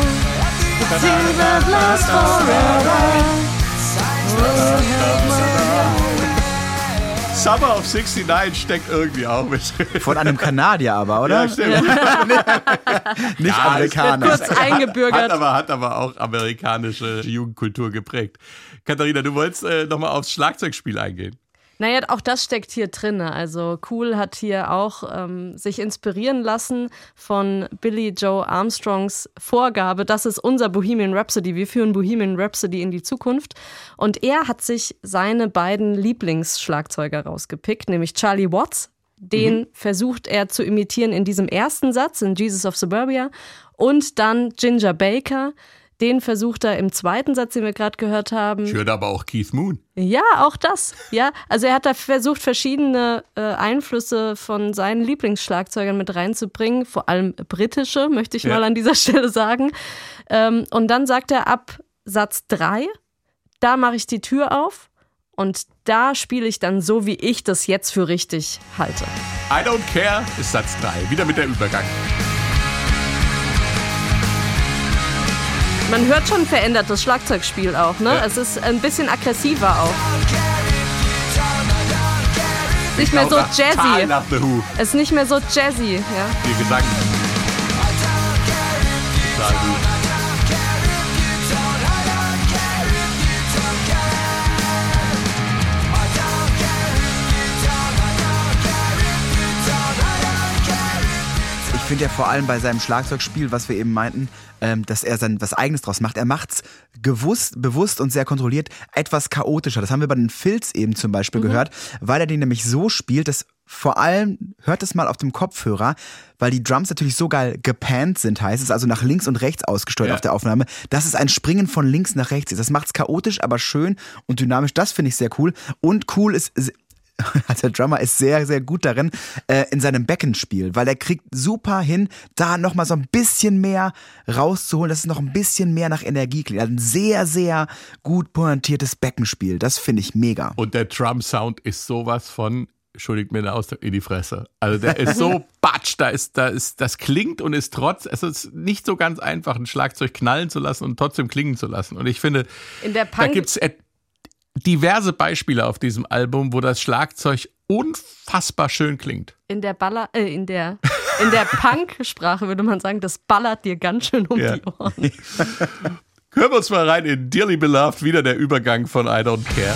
Summer of 69 steckt irgendwie auch mit. Von einem Kanadier aber, oder? Ja, stimmt. Nicht Ja, Amerikaner. Kurz eingebürgert. Hat aber auch amerikanische Jugendkultur geprägt. Katharina, du wolltest nochmal aufs Schlagzeugspiel eingehen. Naja, auch das steckt hier drin. Also Cool hat hier auch sich inspirieren lassen von Billy Joe Armstrongs Vorgabe. Das ist unser Bohemian Rhapsody. Wir führen Bohemian Rhapsody in die Zukunft. Und er hat sich seine beiden Lieblingsschlagzeuger rausgepickt, nämlich Charlie Watts. Den versucht er zu imitieren in diesem ersten Satz, in Jesus of Suburbia. Und dann Ginger Baker. Den versucht er im zweiten Satz, den wir gerade gehört haben. Ich hörte aber auch Keith Moon. Ja, auch das. Ja, also er hat da versucht, verschiedene Einflüsse von seinen Lieblingsschlagzeugern mit reinzubringen, vor allem britische, möchte ich mal an dieser Stelle sagen. Und dann sagt er ab Satz 3, da mache ich die Tür auf und da spiele ich dann so, wie ich das jetzt für richtig halte. I Don't Care ist Satz 3. Wieder mit der Übergang. Man hört schon ein verändertes Schlagzeugspiel auch, ne? Ja. Es ist ein bisschen aggressiver auch. Nicht mehr so jazzy. Nach The Who. Es ist nicht mehr so jazzy, ja. Ihr Gesang. Total gut. Ich finde ja vor allem bei seinem Schlagzeugspiel, was wir eben meinten, dass er dann was Eigenes draus macht. Er macht's bewusst und sehr kontrolliert etwas chaotischer. Das haben wir bei den Filz eben zum Beispiel gehört, weil er den nämlich so spielt, dass vor allem, hört es mal auf dem Kopfhörer, weil die Drums natürlich so geil gepannt sind, heißt es, also nach links und rechts ausgesteuert auf der Aufnahme, dass es ein Springen von links nach rechts ist. Das macht's chaotisch, aber schön und dynamisch. Das finde ich sehr cool. Und cool ist... Also der Drummer ist sehr, sehr gut darin, in seinem Beckenspiel, weil er kriegt super hin, da nochmal so ein bisschen mehr rauszuholen, dass es noch ein bisschen mehr nach Energie klingt. Er hat ein sehr, sehr gut pointiertes Beckenspiel. Das finde ich mega. Und der Drum-Sound ist sowas von, entschuldigt mir den Ausdruck, in die Fresse. Also der ist so batsch, das klingt und ist es ist nicht so ganz einfach, ein Schlagzeug knallen zu lassen und trotzdem klingen zu lassen. Und ich finde, In der da gibt es diverse Beispiele auf diesem Album, wo das Schlagzeug unfassbar schön klingt. In der Punk-Sprache würde man sagen, das ballert dir ganz schön um die Ohren. Hören wir uns mal rein in Dearly Beloved, wieder der Übergang von I Don't Care.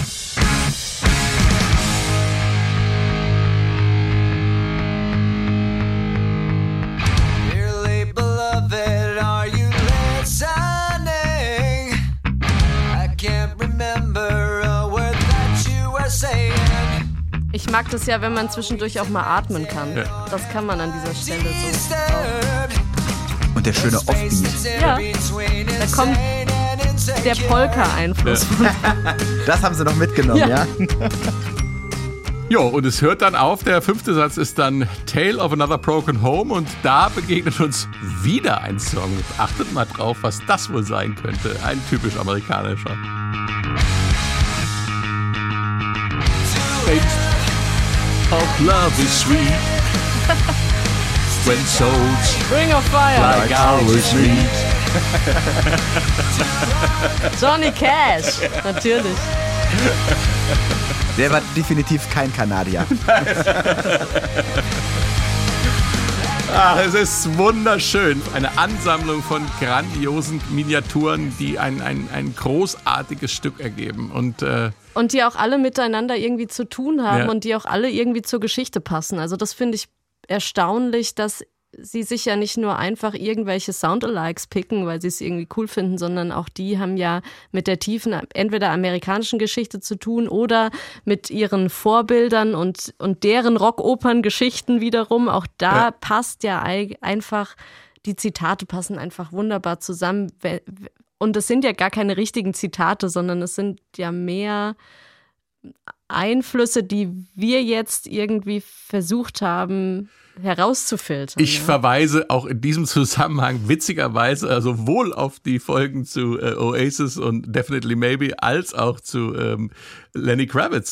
Dearly beloved, are you listening? I can't remember a word that you were saying. Ich mag das ja, wenn man zwischendurch auch mal atmen kann. Ja. Das kann man an dieser Stelle so. Und der schöne Offbeat. Ja, da kommt der Polka-Einfluss. Das haben sie noch mitgenommen, ja? Jo, und es hört dann auf, der 5. Satz ist dann Tale of Another Broken Home und da begegnet uns wieder ein Song. Achtet mal drauf, was das wohl sein könnte. Ein typisch amerikanischer. Of love is sweet when souls Ring of Fire. like ours meet. Johnny Cash. Natürlich. Der war definitiv kein Kanadier. Ach, es ist wunderschön. Eine Ansammlung von grandiosen Miniaturen, die ein großartiges Stück ergeben. Und die auch alle miteinander irgendwie zu tun haben Ja. und die auch alle irgendwie zur Geschichte passen. Also das finde ich erstaunlich, dass sie sich ja nicht nur einfach irgendwelche Soundalikes picken, weil sie es irgendwie cool finden, sondern auch die haben ja mit der tiefen, entweder amerikanischen Geschichte zu tun oder mit ihren Vorbildern und deren Rockoperngeschichten wiederum. Auch da passt ja einfach, die Zitate passen einfach wunderbar zusammen. Und es sind ja gar keine richtigen Zitate, sondern es sind ja mehr Einflüsse, die wir jetzt irgendwie versucht haben herauszufiltern. ich verweise auch in diesem Zusammenhang witzigerweise sowohl auf die Folgen zu Oasis und Definitely Maybe als auch zu Lenny Kravitz.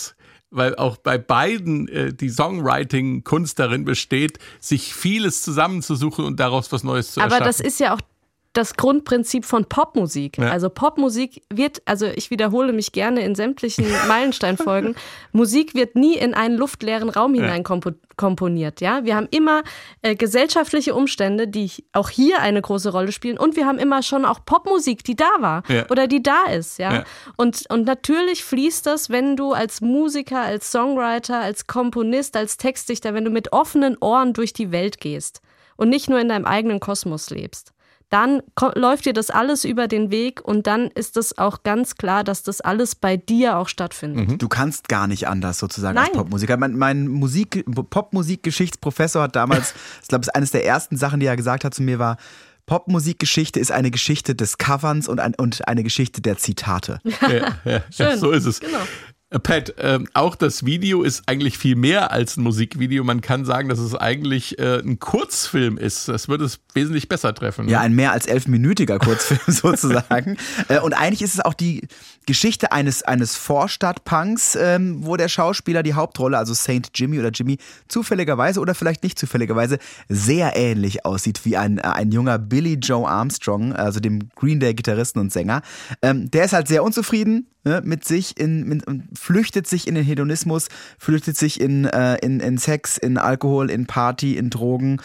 weil auch bei beiden die Songwriting-Kunst darin besteht, sich vieles zusammenzusuchen und daraus was Neues zu erschaffen. Aber das ist ja auch das Grundprinzip von Popmusik. Ja. Also Popmusik wird, also ich wiederhole mich gerne in sämtlichen Meilenstein-Folgen, Musik wird nie in einen luftleeren Raum hinein komponiert. Ja? Wir haben immer gesellschaftliche Umstände, die auch hier eine große Rolle spielen, und wir haben immer schon auch Popmusik, die da war oder die da ist. Ja? Und natürlich fließt das, wenn du als Musiker, als Songwriter, als Komponist, als Textdichter, wenn du mit offenen Ohren durch die Welt gehst und nicht nur in deinem eigenen Kosmos lebst. Dann läuft dir das alles über den Weg und dann ist es auch ganz klar, dass das alles bei dir auch stattfindet. Du kannst gar nicht anders sozusagen Nein. als Popmusiker. Mein Popmusikgeschichtsprofessor hat damals, ich glaube, eines der ersten Sachen, die er gesagt hat zu mir war, Popmusikgeschichte ist eine Geschichte des Coverns und eine Geschichte der Zitate. Schön. So ist es. Genau. Pat, auch das Video ist eigentlich viel mehr als ein Musikvideo. Man kann sagen, dass es eigentlich ein Kurzfilm ist. Das würde es wesentlich besser treffen. Ne? Ja, ein mehr als 11-minütiger Kurzfilm sozusagen. Und eigentlich ist es auch die Geschichte eines Vorstadtpunks, wo der Schauspieler die Hauptrolle, also Saint Jimmy oder Jimmy, zufälligerweise oder vielleicht nicht zufälligerweise sehr ähnlich aussieht wie ein junger Billy Joe Armstrong, also dem Green Day Gitarristen und Sänger. Der ist halt sehr unzufrieden mit sich, flüchtet sich in den Hedonismus, flüchtet sich in Sex, in Alkohol, in Party, in Drogen.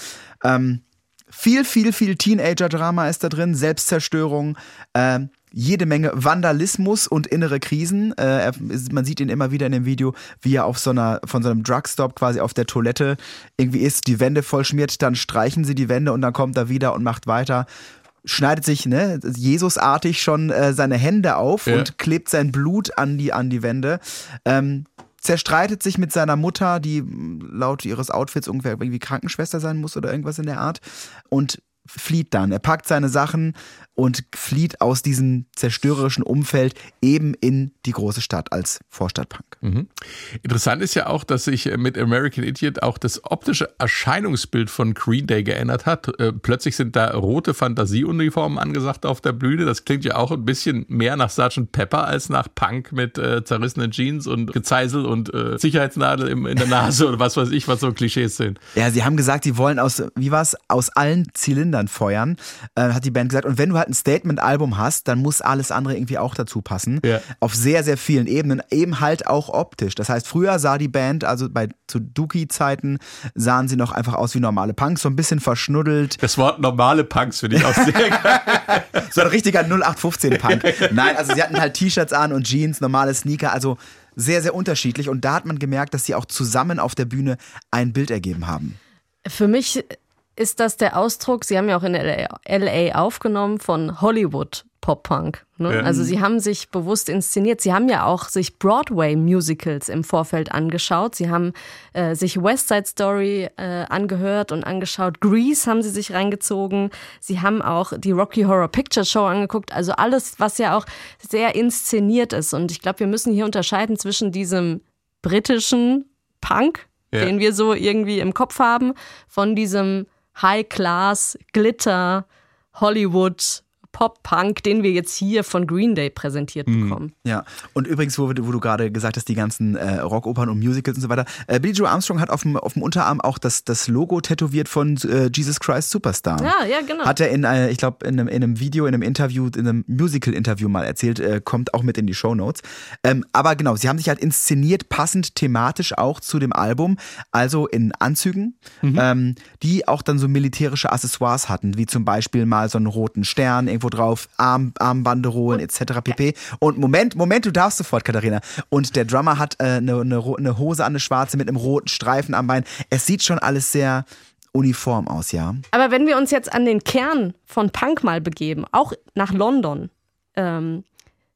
Viel Teenager-Drama ist da drin, Selbstzerstörung, jede Menge Vandalismus und innere Krisen. Man sieht ihn immer wieder in dem Video, wie er von so einem Drugstop quasi auf der Toilette irgendwie ist, die Wände voll schmiert, dann streichen sie die Wände und dann kommt er wieder und macht weiter. Schneidet sich Jesusartig schon seine Hände auf und klebt sein Blut an die Wände. Zerstreitet sich mit seiner Mutter, die laut ihres Outfits irgendwie Krankenschwester sein muss oder irgendwas in der Art, und flieht dann. Er packt seine Sachen und flieht aus diesem zerstörerischen Umfeld eben in die große Stadt als Vorstadtpunk. Mhm. Interessant ist ja auch, dass sich mit American Idiot auch das optische Erscheinungsbild von Green Day geändert hat. Plötzlich sind da rote Fantasieuniformen angesagt auf der Bühne. Das klingt ja auch ein bisschen mehr nach Sgt. Pepper als nach Punk mit zerrissenen Jeans und Gezeisel und Sicherheitsnadel in der Nase oder was weiß ich, was so Klischees sind. Ja, sie haben gesagt, sie wollen aus allen Zylindern feuern, hat die Band gesagt. Und wenn du halt ein Statement-Album hast, dann muss alles andere irgendwie auch dazu passen. Ja. Auf sehr, sehr vielen Ebenen, eben halt auch optisch. Das heißt, früher sah die Band, also zu Dookie-Zeiten, sahen sie noch einfach aus wie normale Punks, so ein bisschen verschnuddelt. Das Wort normale Punks finde ich auch sehr geil. So ein richtiger 0815-Punk. Nein, also sie hatten halt T-Shirts an und Jeans, normale Sneaker, also sehr, sehr unterschiedlich. Und da hat man gemerkt, dass sie auch zusammen auf der Bühne ein Bild ergeben haben. Für mich ist das der Ausdruck, sie haben ja auch in L.A. aufgenommen, von Hollywood Pop-Punk. Ne? Ja. Also sie haben sich bewusst inszeniert. Sie haben ja auch sich Broadway-Musicals im Vorfeld angeschaut. Sie haben sich West Side Story angehört und angeschaut. Grease haben sie sich reingezogen. Sie haben auch die Rocky Horror Picture Show angeguckt. Also alles, was ja auch sehr inszeniert ist. Und ich glaube, wir müssen hier unterscheiden zwischen diesem britischen Punk, den wir so irgendwie im Kopf haben, von diesem High-Class, Glitter, Hollywood, Pop-Punk, den wir jetzt hier von Green Day präsentiert bekommen. Ja, und übrigens, wo du gerade gesagt hast, die ganzen Rockopern und Musicals und so weiter, Billy Joe Armstrong hat auf dem Unterarm auch das Logo tätowiert von Jesus Christ Superstar. Ja, genau. Hat er ich glaube, in einem Video, in einem Interview, in einem Musical-Interview mal erzählt, kommt auch mit in die Shownotes. Aber genau, sie haben sich halt inszeniert, passend thematisch auch zu dem Album, also in Anzügen, die auch dann so militärische Accessoires hatten, wie zum Beispiel mal so einen roten Stern, irgendwo drauf, Armbanderolen etc. pp. Und Moment, du darfst sofort, Katharina. Und der Drummer hat eine Hose an, eine schwarze mit einem roten Streifen am Bein. Es sieht schon alles sehr uniform aus, ja. Aber wenn wir uns jetzt an den Kern von Punk mal begeben, auch nach London, und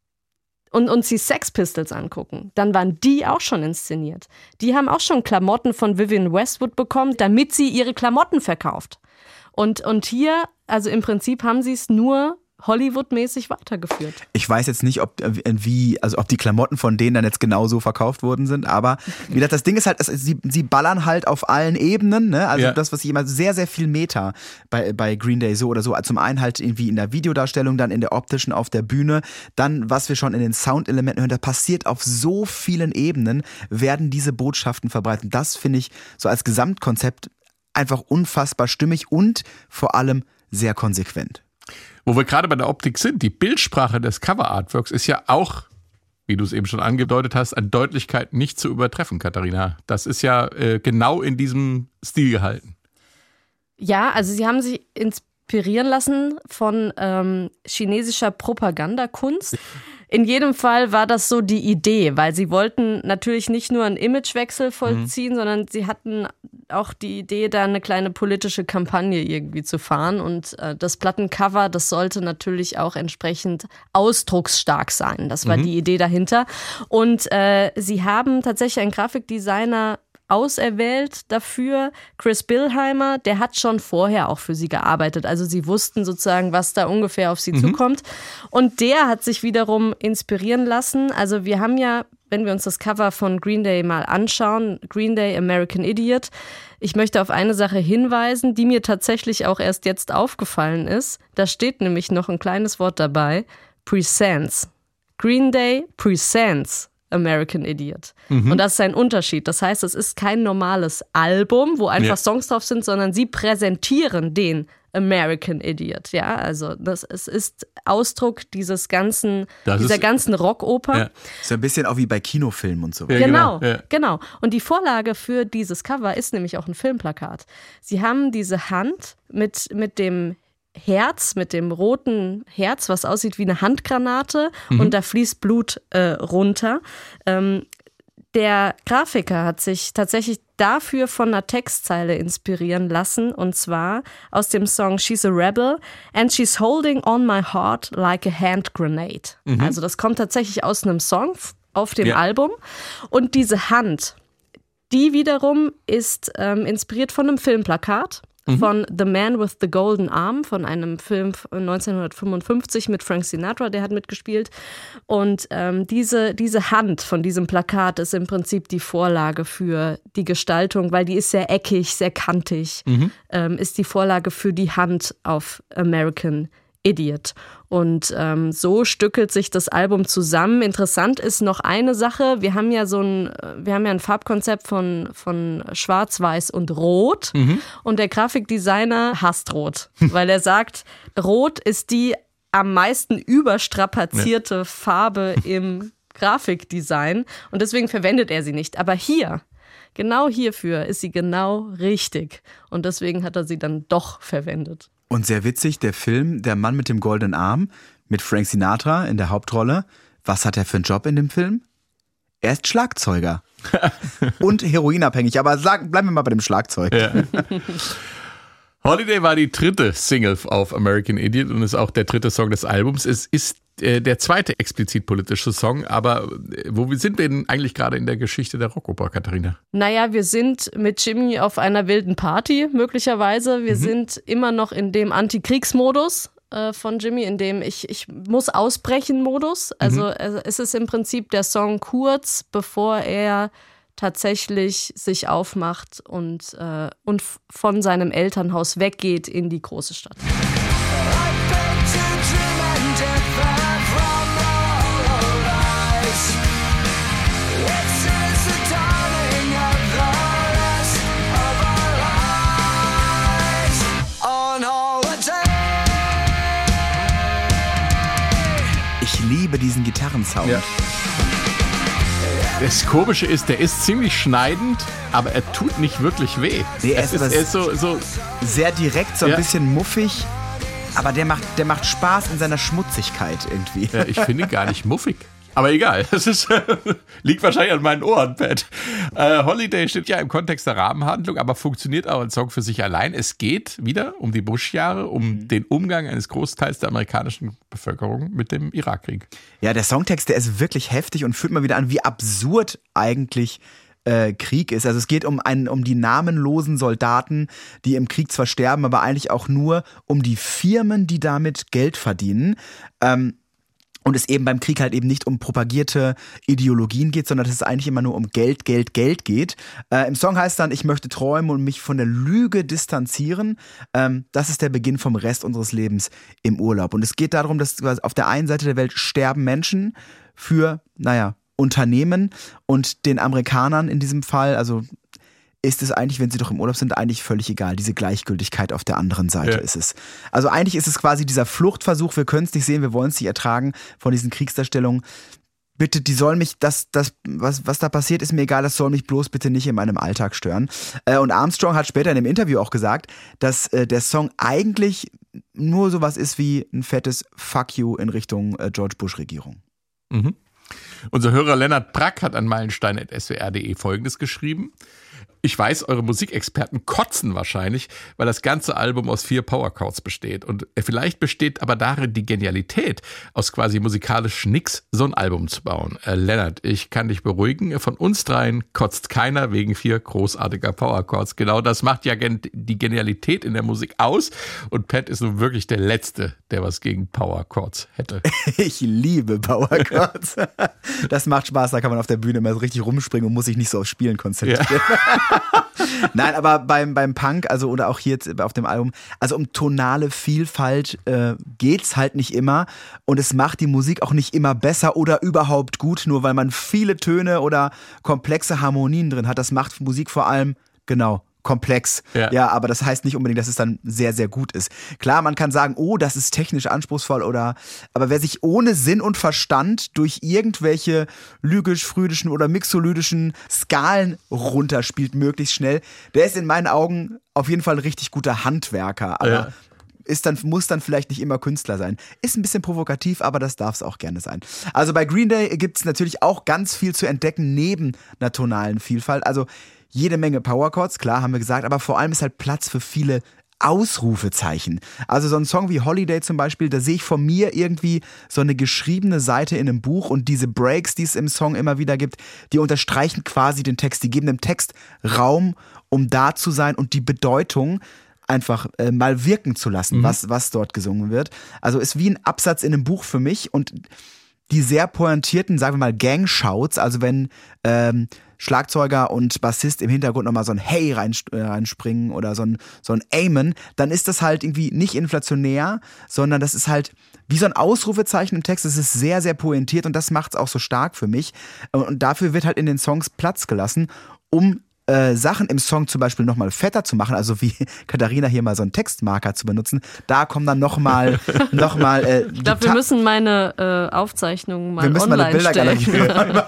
uns die Sex Pistols angucken, dann waren die auch schon inszeniert. Die haben auch schon Klamotten von Vivienne Westwood bekommen, damit sie ihre Klamotten verkauft. Und hier, also im Prinzip haben sie es nur Hollywood-mäßig weitergeführt. Ich weiß jetzt nicht, ob die Klamotten von denen dann jetzt genauso verkauft worden sind, aber wie gesagt, das Ding ist halt, sie ballern halt auf allen Ebenen, ne? Also das, was ich immer sehr, sehr viel Meta bei Green Day so oder so, zum einen halt irgendwie in der Videodarstellung, dann in der optischen auf der Bühne, dann was wir schon in den Soundelementen hören, da passiert auf so vielen Ebenen, werden diese Botschaften verbreitet. Das finde ich so als Gesamtkonzept einfach unfassbar stimmig und vor allem sehr konsequent. Wo wir gerade bei der Optik sind, die Bildsprache des Cover-Artworks ist ja auch, wie du es eben schon angedeutet hast, an Deutlichkeit nicht zu übertreffen, Katharina. Das ist ja genau in diesem Stil gehalten. Ja, also sie haben sich inspirieren lassen von chinesischer Propagandakunst. In jedem Fall war das so die Idee, weil sie wollten natürlich nicht nur einen Imagewechsel vollziehen, sondern sie hatten auch die Idee, da eine kleine politische Kampagne irgendwie zu fahren. Und das Plattencover, das sollte natürlich auch entsprechend ausdrucksstark sein. Das war die Idee dahinter. Und sie haben tatsächlich einen Grafikdesigner auserwählt dafür, Chris Bilheimer, der hat schon vorher auch für sie gearbeitet. Also sie wussten sozusagen, was da ungefähr auf sie zukommt. Und der hat sich wiederum inspirieren lassen. Also wir haben ja, wenn wir uns das Cover von Green Day mal anschauen, Green Day, American Idiot, ich möchte auf eine Sache hinweisen, die mir tatsächlich auch erst jetzt aufgefallen ist. Da steht nämlich noch ein kleines Wort dabei, Presents. Green Day Presents American Idiot. Und das ist ein Unterschied. Das heißt, es ist kein normales Album, wo einfach Songs drauf sind, sondern sie präsentieren den American Idiot. Ja, also es ist Ausdruck dieser ganzen Rockoper. Ja. Ist ein bisschen auch wie bei Kinofilmen und so weiter. Genau. Und die Vorlage für dieses Cover ist nämlich auch ein Filmplakat. Sie haben diese Hand mit dem Herz, mit dem roten Herz, was aussieht wie eine Handgranate und da fließt Blut runter. Der Grafiker hat sich tatsächlich dafür von einer Textzeile inspirieren lassen und zwar aus dem Song She's a Rebel and she's holding on my heart like a hand grenade. Also das kommt tatsächlich aus einem Song auf dem Album und diese Hand, die wiederum ist inspiriert von einem Filmplakat. Von The Man with the Golden Arm, von einem Film 1955 mit Frank Sinatra, der hat mitgespielt. Und diese Hand von diesem Plakat ist im Prinzip die Vorlage für die Gestaltung, weil die ist sehr eckig, sehr kantig, ist die Vorlage für die Hand auf American Idiot. Und so stückelt sich das Album zusammen. Interessant ist noch eine Sache. Wir haben ja ein Farbkonzept von Schwarz, Weiß und Rot. Und der Grafikdesigner hasst Rot, weil er sagt, Rot ist die am meisten überstrapazierte Farbe im Grafikdesign. Und deswegen verwendet er sie nicht. Aber genau hierfür ist sie genau richtig. Und deswegen hat er sie dann doch verwendet. Und sehr witzig, der Film Der Mann mit dem goldenen Arm mit Frank Sinatra in der Hauptrolle. Was hat er für einen Job in dem Film? Er ist Schlagzeuger. Und heroinabhängig, aber bleiben wir mal bei dem Schlagzeug. Ja. Holiday war die dritte Single auf American Idiot und ist auch der dritte Song des Albums. Es ist der zweite explizit politische Song, aber wo sind wir denn eigentlich gerade in der Geschichte der Rockoper, Katharina? Naja, wir sind mit Jimmy auf einer wilden Party, möglicherweise. Wir sind immer noch in dem Antikriegsmodus von Jimmy, in dem ich muss ausbrechen Modus. Also es ist im Prinzip der Song kurz, bevor er tatsächlich sich aufmacht und von seinem Elternhaus weggeht in die große Stadt. Ich liebe diesen Gitarrensound. Ja. Das Komische ist, der ist ziemlich schneidend, aber er tut nicht wirklich weh. Nee, er ist so sehr direkt, so ein bisschen muffig, aber der macht Spaß in seiner Schmutzigkeit irgendwie. Ja, ich finde ihn gar nicht muffig. Aber egal, das liegt wahrscheinlich an meinen Ohren, Pat. Holiday steht ja im Kontext der Rahmenhandlung, aber funktioniert auch als Song für sich allein. Es geht wieder um die Bush-Jahre, um den Umgang eines Großteils der amerikanischen Bevölkerung mit dem Irakkrieg. Ja, der Songtext, der ist wirklich heftig und fühlt mal wieder an, wie absurd eigentlich Krieg ist. Also es geht um die namenlosen Soldaten, die im Krieg zwar sterben, aber eigentlich auch nur um die Firmen, die damit Geld verdienen. Und es eben beim Krieg halt eben nicht um propagierte Ideologien geht, sondern dass es eigentlich immer nur um Geld, Geld, Geld geht. Im Song heißt dann, ich möchte träumen und mich von der Lüge distanzieren. Das ist der Beginn vom Rest unseres Lebens im Urlaub. Und es geht darum, dass auf der einen Seite der Welt sterben Menschen für, Unternehmen und den Amerikanern in diesem Fall, also ist es eigentlich, wenn sie doch im Urlaub sind, eigentlich völlig egal. Diese Gleichgültigkeit auf der anderen Seite ist es. Also eigentlich ist es quasi dieser Fluchtversuch, wir können es nicht sehen, wir wollen es nicht ertragen von diesen Kriegsdarstellungen. Bitte, die sollen mich, was da passiert, ist mir egal, das soll mich bloß bitte nicht in meinem Alltag stören. Und Armstrong hat später in dem Interview auch gesagt, dass der Song eigentlich nur sowas ist wie ein fettes Fuck you in Richtung George Bush-Regierung. Mhm. Unser Hörer Lennart Brack hat an meilenstein@swr.de Folgendes geschrieben. Ich weiß, eure Musikexperten kotzen wahrscheinlich, weil das ganze Album aus 4 Powerchords besteht. Und vielleicht besteht aber darin die Genialität, aus quasi musikalisch nix so ein Album zu bauen. Lennart, ich kann dich beruhigen, von uns dreien kotzt keiner wegen 4 großartiger Powerchords. Genau das macht ja die Genialität in der Musik aus. Und Pat ist nun wirklich der Letzte, der was gegen Powerchords hätte. Ich liebe Powerchords. Das macht Spaß, da kann man auf der Bühne immer so richtig rumspringen und muss sich nicht so aufs Spielen konzentrieren. Ja. Nein, aber beim Punk, also oder auch hier jetzt auf dem Album, also um tonale Vielfalt geht's halt nicht immer und es macht die Musik auch nicht immer besser oder überhaupt gut, nur weil man viele Töne oder komplexe Harmonien drin hat. Das macht Musik vor allem, komplex. Ja, aber das heißt nicht unbedingt, dass es dann sehr, sehr gut ist. Klar, man kann sagen, oh, das ist technisch anspruchsvoll aber wer sich ohne Sinn und Verstand durch irgendwelche lygisch-phrydischen oder mixolydischen Skalen runterspielt, möglichst schnell, der ist in meinen Augen auf jeden Fall ein richtig guter Handwerker. Aber muss dann vielleicht nicht immer Künstler sein. Ist ein bisschen provokativ, aber das darf es auch gerne sein. Also bei Green Day gibt es natürlich auch ganz viel zu entdecken neben einer tonalen Vielfalt. Also jede Menge Powerchords, klar, haben wir gesagt, aber vor allem ist halt Platz für viele Ausrufezeichen. Also so ein Song wie Holiday zum Beispiel, da sehe ich von mir irgendwie so eine geschriebene Seite in einem Buch und diese Breaks, die es im Song immer wieder gibt, die unterstreichen quasi den Text, die geben dem Text Raum, um da zu sein und die Bedeutung einfach mal wirken zu lassen, was dort gesungen wird. Also ist wie ein Absatz in einem Buch für mich und die sehr pointierten, sagen wir mal, Gang-Shouts, also wenn Schlagzeuger und Bassist im Hintergrund nochmal so ein Hey reinspringen oder so ein Amen, dann ist das halt irgendwie nicht inflationär, sondern das ist halt wie so ein Ausrufezeichen im Text. Es ist sehr, sehr pointiert und das macht es auch so stark für mich. Und dafür wird halt in den Songs Platz gelassen, um Sachen im Song zum Beispiel nochmal fetter zu machen, also wie Katharina hier mal so einen Textmarker zu benutzen, da kommen dann nochmal ich glaube, wir müssen meine Aufzeichnungen mal online stellen.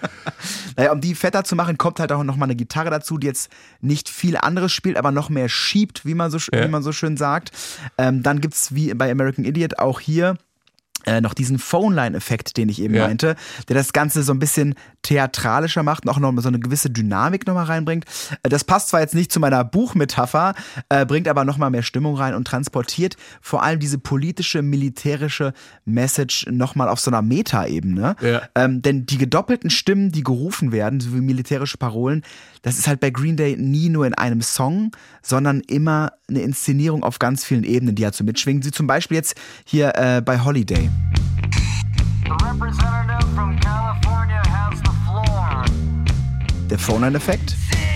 Naja, um die fetter zu machen, kommt halt auch nochmal eine Gitarre dazu, die jetzt nicht viel anderes spielt, aber noch mehr schiebt, wie man so schön sagt. Dann gibt's wie bei American Idiot auch hier noch diesen Phone-Line-Effekt, den ich eben meinte, der das Ganze so ein bisschen theatralischer macht und auch noch so eine gewisse Dynamik nochmal reinbringt. Das passt zwar jetzt nicht zu meiner Buchmetapher, bringt aber nochmal mehr Stimmung rein und transportiert vor allem diese politische, militärische Message nochmal auf so einer Meta-Ebene. Ja. Denn die gedoppelten Stimmen, die gerufen werden, so wie militärische Parolen, das ist halt bei Green Day nie nur in einem Song, sondern immer eine Inszenierung auf ganz vielen Ebenen, die halt so mitschwingen. Sie zum Beispiel jetzt hier bei Holiday. Der Phone-Line-Effekt.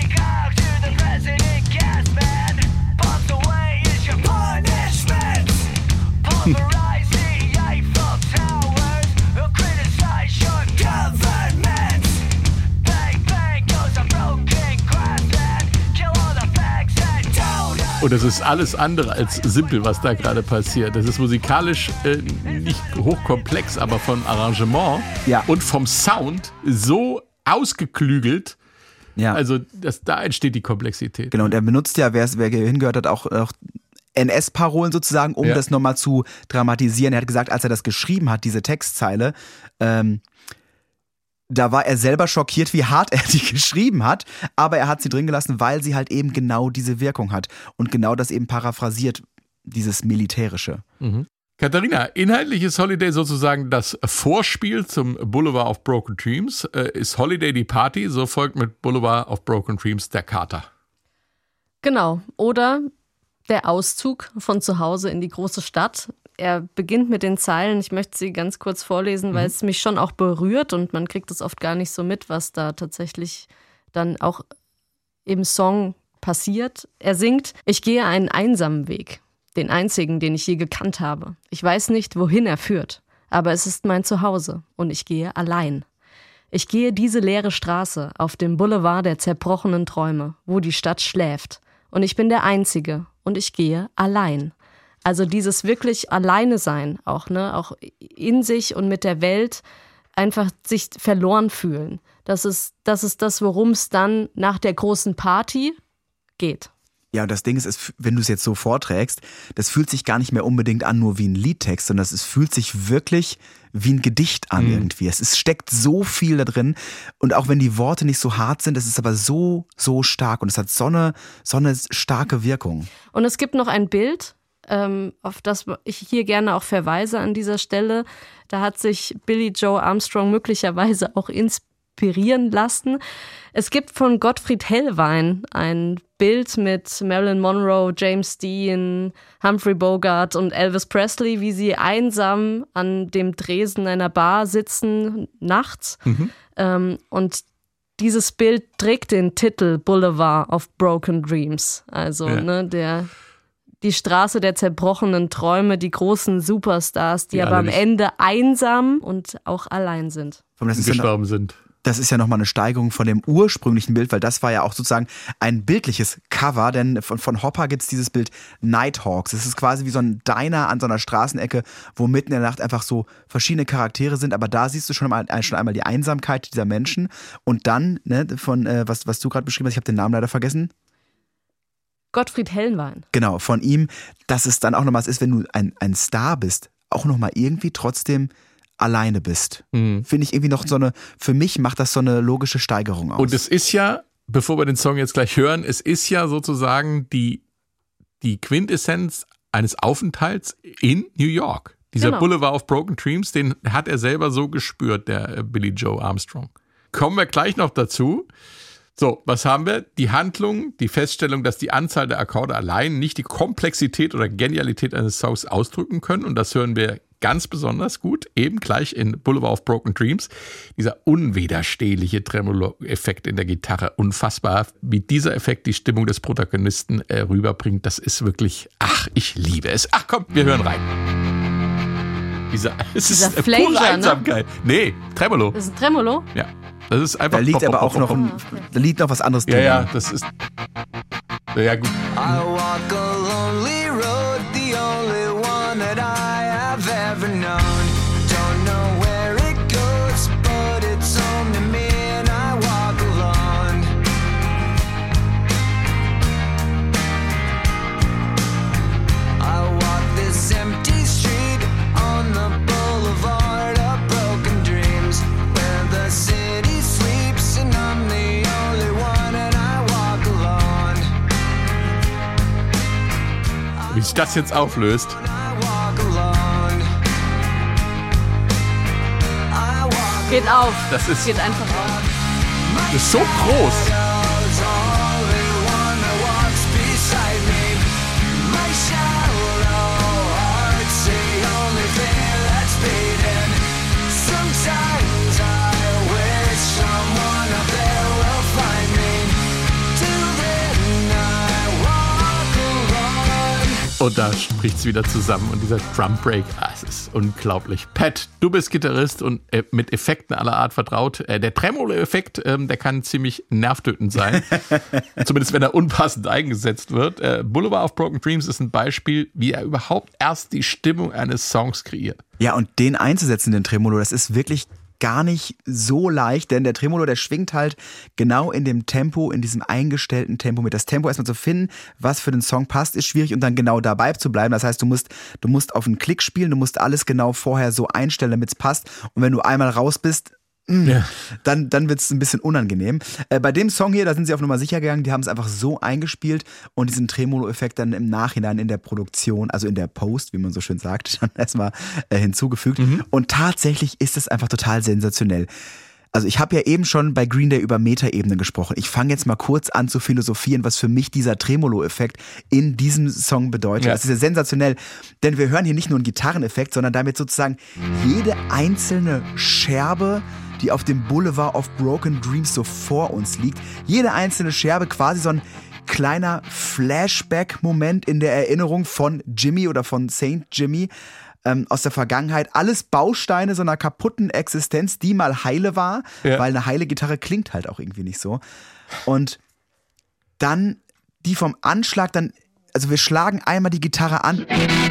Und das ist alles andere als simpel, was da gerade passiert. Das ist musikalisch nicht hochkomplex, aber vom Arrangement und vom Sound so ausgeklügelt. Ja. Also da entsteht die Komplexität. Genau, und er benutzt ja, wer hingehört hat, auch NS-Parolen sozusagen, um das nochmal zu dramatisieren. Er hat gesagt, als er das geschrieben hat, diese Textzeile, da war er selber schockiert, wie hart er die geschrieben hat, aber er hat sie drin gelassen, weil sie halt eben genau diese Wirkung hat und genau das eben paraphrasiert, dieses Militärische. Mhm. Katharina, inhaltlich ist Holiday sozusagen das Vorspiel zum Boulevard of Broken Dreams. Ist Holiday die Party, so folgt mit Boulevard of Broken Dreams der Kater. Genau. Oder der Auszug von zu Hause in die große Stadt. Er beginnt mit den Zeilen, ich möchte sie ganz kurz vorlesen, weil es mich schon auch berührt und man kriegt es oft gar nicht so mit, was da tatsächlich dann auch im Song passiert. Er singt: Ich gehe einen einsamen Weg, den einzigen, den ich je gekannt habe. Ich weiß nicht, wohin er führt, aber es ist mein Zuhause und ich gehe allein. Ich gehe diese leere Straße auf dem Boulevard der zerbrochenen Träume, wo die Stadt schläft. Und ich bin der Einzige und ich gehe allein. Also dieses wirklich alleine sein auch, ne, auch in sich und mit der Welt einfach sich verloren fühlen. Das ist das, worum es dann nach der großen Party geht. Ja, und das Ding ist, wenn du es jetzt so vorträgst, das fühlt sich gar nicht mehr unbedingt an nur wie ein Liedtext, sondern es fühlt sich wirklich wie ein Gedicht an irgendwie. Es steckt so viel da drin und auch wenn die Worte nicht so hart sind, es ist aber so stark und es hat so eine starke Wirkung. Und es gibt noch ein Bild, auf das ich hier gerne auch verweise an dieser Stelle. Da hat sich Billie Joe Armstrong möglicherweise auch inspirieren lassen. Es gibt von Gottfried Hellwein ein Bild mit Marilyn Monroe, James Dean, Humphrey Bogart und Elvis Presley, wie sie einsam an dem Tresen einer Bar sitzen, nachts. Und dieses Bild trägt den Titel Boulevard of Broken Dreams. Also die Straße der zerbrochenen Träume, die großen Superstars, die aber am Ende einsam und auch allein sind. Gestorben sind. Das ist ja nochmal eine Steigerung von dem ursprünglichen Bild, weil das war ja auch sozusagen ein bildliches Cover, denn von Hopper gibt es dieses Bild Nighthawks. Es ist quasi wie so ein Diner an so einer Straßenecke, wo mitten in der Nacht einfach so verschiedene Charaktere sind, aber da siehst du schon einmal die Einsamkeit dieser Menschen und dann, ne, von was du gerade beschrieben hast, ich habe den Namen leider vergessen. Gottfried Hellwein. Genau, von ihm, dass es dann auch nochmal ist, wenn du ein Star bist, auch nochmal irgendwie trotzdem alleine bist. Finde ich irgendwie noch für mich macht das so eine logische Steigerung aus. Und es ist ja, bevor wir den Song jetzt gleich hören, es ist ja sozusagen die Quintessenz eines Aufenthalts in New York. Dieser Boulevard of Broken Dreams, den hat er selber so gespürt, der Billie Joe Armstrong. Kommen wir gleich noch dazu. So, was haben wir? Die Handlung, die Feststellung, dass die Anzahl der Akkorde allein nicht die Komplexität oder Genialität eines Songs ausdrücken können. Und das hören wir ganz besonders gut, eben gleich in Boulevard of Broken Dreams. Dieser unwiderstehliche Tremolo-Effekt in der Gitarre. Unfassbar, wie dieser Effekt die Stimmung des Protagonisten rüberbringt. Das ist wirklich, ich liebe es. Ach komm, wir hören rein. Dieser Flanger, pure Einsamkeit. Ne? Nee, Tremolo. Das ist ein Tremolo? Ja. Das ist einfach. Da liegt aber auch noch da liegt noch was anderes drin. Ja, das ist. Ja, gut. I walk a lonely road, the only one that I have ever known. Don't know where it goes, but it's home to me and I walk alone. I walk this empty street on the boulevard of broken dreams, where the city sleeps and I'm the only one and I walk alone. Wie sich das jetzt auflöst. Geht auf. Das geht einfach auf. Das ist so groß. Und da spricht es wieder zusammen und dieser Drum Break, es ist unglaublich. Pat, du bist Gitarrist und mit Effekten aller Art vertraut. Der Tremolo-Effekt, der kann ziemlich nervtötend sein. Zumindest wenn er unpassend eingesetzt wird. Boulevard of Broken Dreams ist ein Beispiel, wie er überhaupt erst die Stimmung eines Songs kreiert. Ja, und den einzusetzen, den Tremolo, das ist wirklich gar nicht so leicht, denn der Tremolo, der schwingt halt genau in dem Tempo, in diesem eingestellten Tempo mit. Das Tempo erstmal zu finden, was für den Song passt, ist schwierig und dann genau dabei zu bleiben. Das heißt, du musst auf einen Klick spielen, du musst alles genau vorher so einstellen, damit es passt. Und wenn du einmal raus bist, dann wird es ein bisschen unangenehm. Bei dem Song hier, da sind sie auf Nummer sicher gegangen, die haben es einfach so eingespielt und diesen Tremolo-Effekt dann im Nachhinein in der Produktion, also in der Post, wie man so schön sagt, dann erstmal hinzugefügt. Und tatsächlich ist es einfach total sensationell. Also ich habe ja eben schon bei Green Day über Metaebenen gesprochen. Ich fange jetzt mal kurz an zu philosophieren, was für mich dieser Tremolo-Effekt in diesem Song bedeutet. Ja. Das ist ja sensationell, denn wir hören hier nicht nur einen Gitarreneffekt, sondern damit sozusagen jede einzelne Scherbe, die auf dem Boulevard of Broken Dreams so vor uns liegt, jede einzelne Scherbe quasi so ein kleiner Flashback-Moment in der Erinnerung von Jimmy oder von Saint Jimmy, aus der Vergangenheit, alles Bausteine so einer kaputten Existenz, die mal heile war, weil eine heile Gitarre klingt halt auch irgendwie nicht so. Und dann die vom Anschlag dann, also wir schlagen einmal die Gitarre an.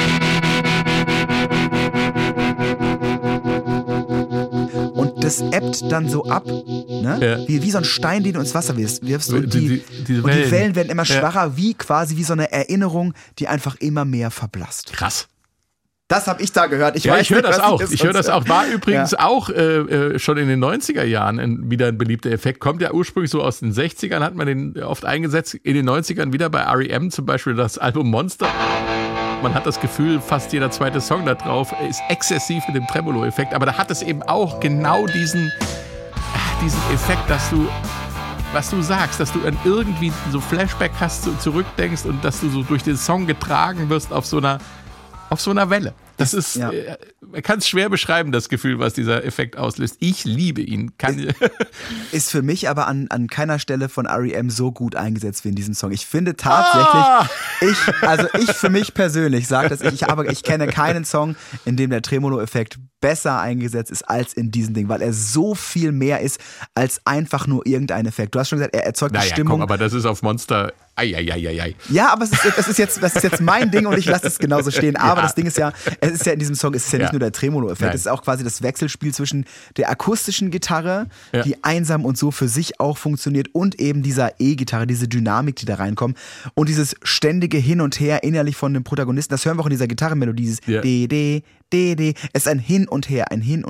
Und das ebbt dann so ab, ne? Wie so ein Stein, den du ins Wasser wirfst. Und die Wellen werden immer schwacher, wie so eine Erinnerung, die einfach immer mehr verblasst. Krass. Das habe ich da gehört. Ich höre das auch. War übrigens auch schon in den 90er Jahren wieder ein beliebter Effekt. Kommt ja ursprünglich so aus den 60ern, hat man den oft eingesetzt. In den 90ern wieder bei R.E.M. zum Beispiel das Album Monster. Man hat das Gefühl, fast jeder zweite Song da drauf ist exzessiv mit dem Tremolo-Effekt. Aber da hat es eben auch genau diesen Effekt, dass du, was du sagst, dass du an irgendwie so Flashback hast, so zurückdenkst und dass du so durch den Song getragen wirst auf so einer Welle. Das ist, man kann es schwer beschreiben, das Gefühl, was dieser Effekt auslöst. Ich liebe ihn. Ist für mich aber an keiner Stelle von R.E.M. so gut eingesetzt wie in diesem Song. Ich finde tatsächlich, ich für mich persönlich sage das, ich kenne keinen Song, in dem der Tremolo-Effekt besser eingesetzt ist als in diesem Ding, weil er so viel mehr ist als einfach nur irgendein Effekt. Du hast schon gesagt, er erzeugt eine Stimmung. Komm, aber das ist auf Monster. Ja, aber das ist jetzt mein Ding und ich lasse es genauso stehen. Aber das Ding ist ja, es ist ja in diesem Song, es ist ja nicht nur der Tremolo-Effekt, es ist auch quasi das Wechselspiel zwischen der akustischen Gitarre, die einsam und so für sich auch funktioniert, und eben dieser E-Gitarre, diese Dynamik, die da reinkommt, und dieses ständige Hin und Her innerlich von dem Protagonisten. Das hören wir auch in dieser Gitarrenmelodie, dieses D. Es ist ein Hin und Her.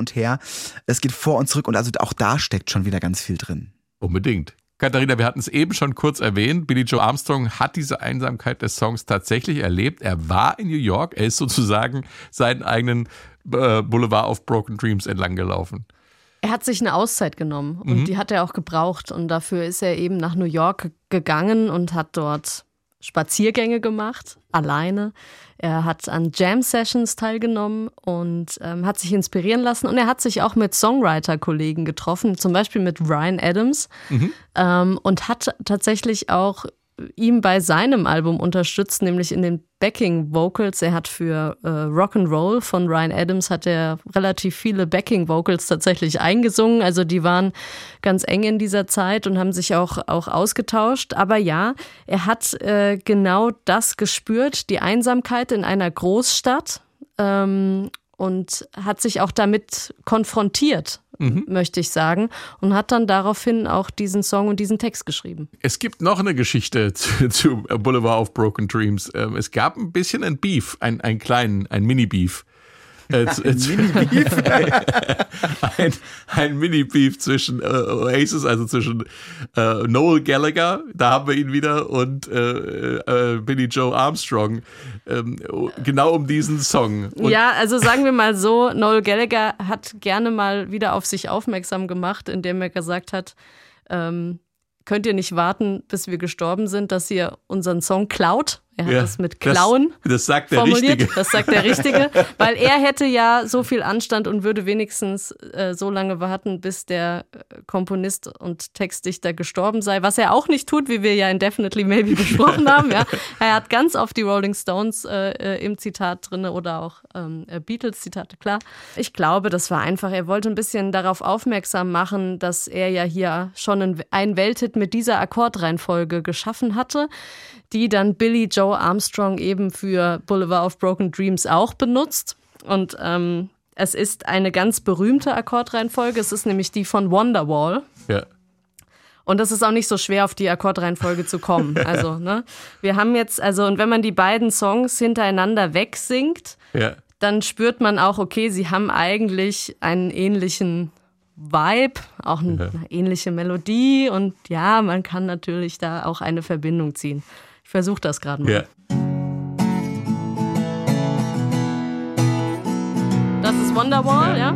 Es geht vor und zurück und also auch da steckt schon wieder ganz viel drin. Unbedingt. Katharina, wir hatten es eben schon kurz erwähnt, Billie Joe Armstrong hat diese Einsamkeit des Songs tatsächlich erlebt. Er war in New York, er ist sozusagen seinen eigenen Boulevard of Broken Dreams entlang gelaufen. Er hat sich eine Auszeit genommen und die hat er auch gebraucht und dafür ist er eben nach New York gegangen und hat dort Spaziergänge gemacht, alleine. Er hat an Jam-Sessions teilgenommen und hat sich inspirieren lassen. Und er hat sich auch mit Songwriter-Kollegen getroffen, zum Beispiel mit Ryan Adams. Und hat tatsächlich auch ihm bei seinem Album unterstützt, nämlich in den Backing-Vocals. Er hat für Rock'n'Roll von Ryan Adams hat er relativ viele Backing-Vocals tatsächlich eingesungen. Also die waren ganz eng in dieser Zeit und haben sich auch ausgetauscht. Aber ja, er hat genau das gespürt, die Einsamkeit in einer Großstadt, und hat sich auch damit konfrontiert, möchte ich sagen, und hat dann daraufhin auch diesen Song und diesen Text geschrieben. Es gibt noch eine Geschichte zu Boulevard of Broken Dreams. Es gab ein bisschen ein Beef, ein Mini-Beef. Ein Mini-Beef zwischen Oasis, also zwischen Noel Gallagher, da haben wir ihn wieder, und Billie Joe Armstrong, genau um diesen Song. Und ja, also sagen wir mal so, Noel Gallagher hat gerne mal wieder auf sich aufmerksam gemacht, indem er gesagt hat, könnt ihr nicht warten, bis wir gestorben sind, dass ihr unseren Song klaut? Er hat das mit Klauen das sagt der formuliert. Richtige. Das sagt der Richtige, weil er hätte ja so viel Anstand und würde wenigstens so lange warten, bis der Komponist und Textdichter gestorben sei, was er auch nicht tut, wie wir ja in Definitely Maybe besprochen haben. Ja. Er hat ganz oft die Rolling Stones im Zitat drin oder auch Beatles-Zitate, klar. Ich glaube, das war einfach, er wollte ein bisschen darauf aufmerksam machen, dass er ja hier schon einen Welthit mit dieser Akkordreihenfolge geschaffen hatte, die dann Billie Joe Armstrong eben für Boulevard of Broken Dreams auch benutzt. Und es ist eine ganz berühmte Akkordreihenfolge. Es ist nämlich die von Wonderwall. Ja. Und das ist auch nicht so schwer, auf die Akkordreihenfolge zu kommen. Also, ne? Wir haben jetzt, und wenn man die beiden Songs hintereinander wegsingt, dann spürt man auch, okay, sie haben eigentlich einen ähnlichen Vibe, auch eine ähnliche Melodie und ja, man kann natürlich da auch eine Verbindung ziehen. Ich versuche das gerade mal. Ja. Das ist Wonderwall, ja?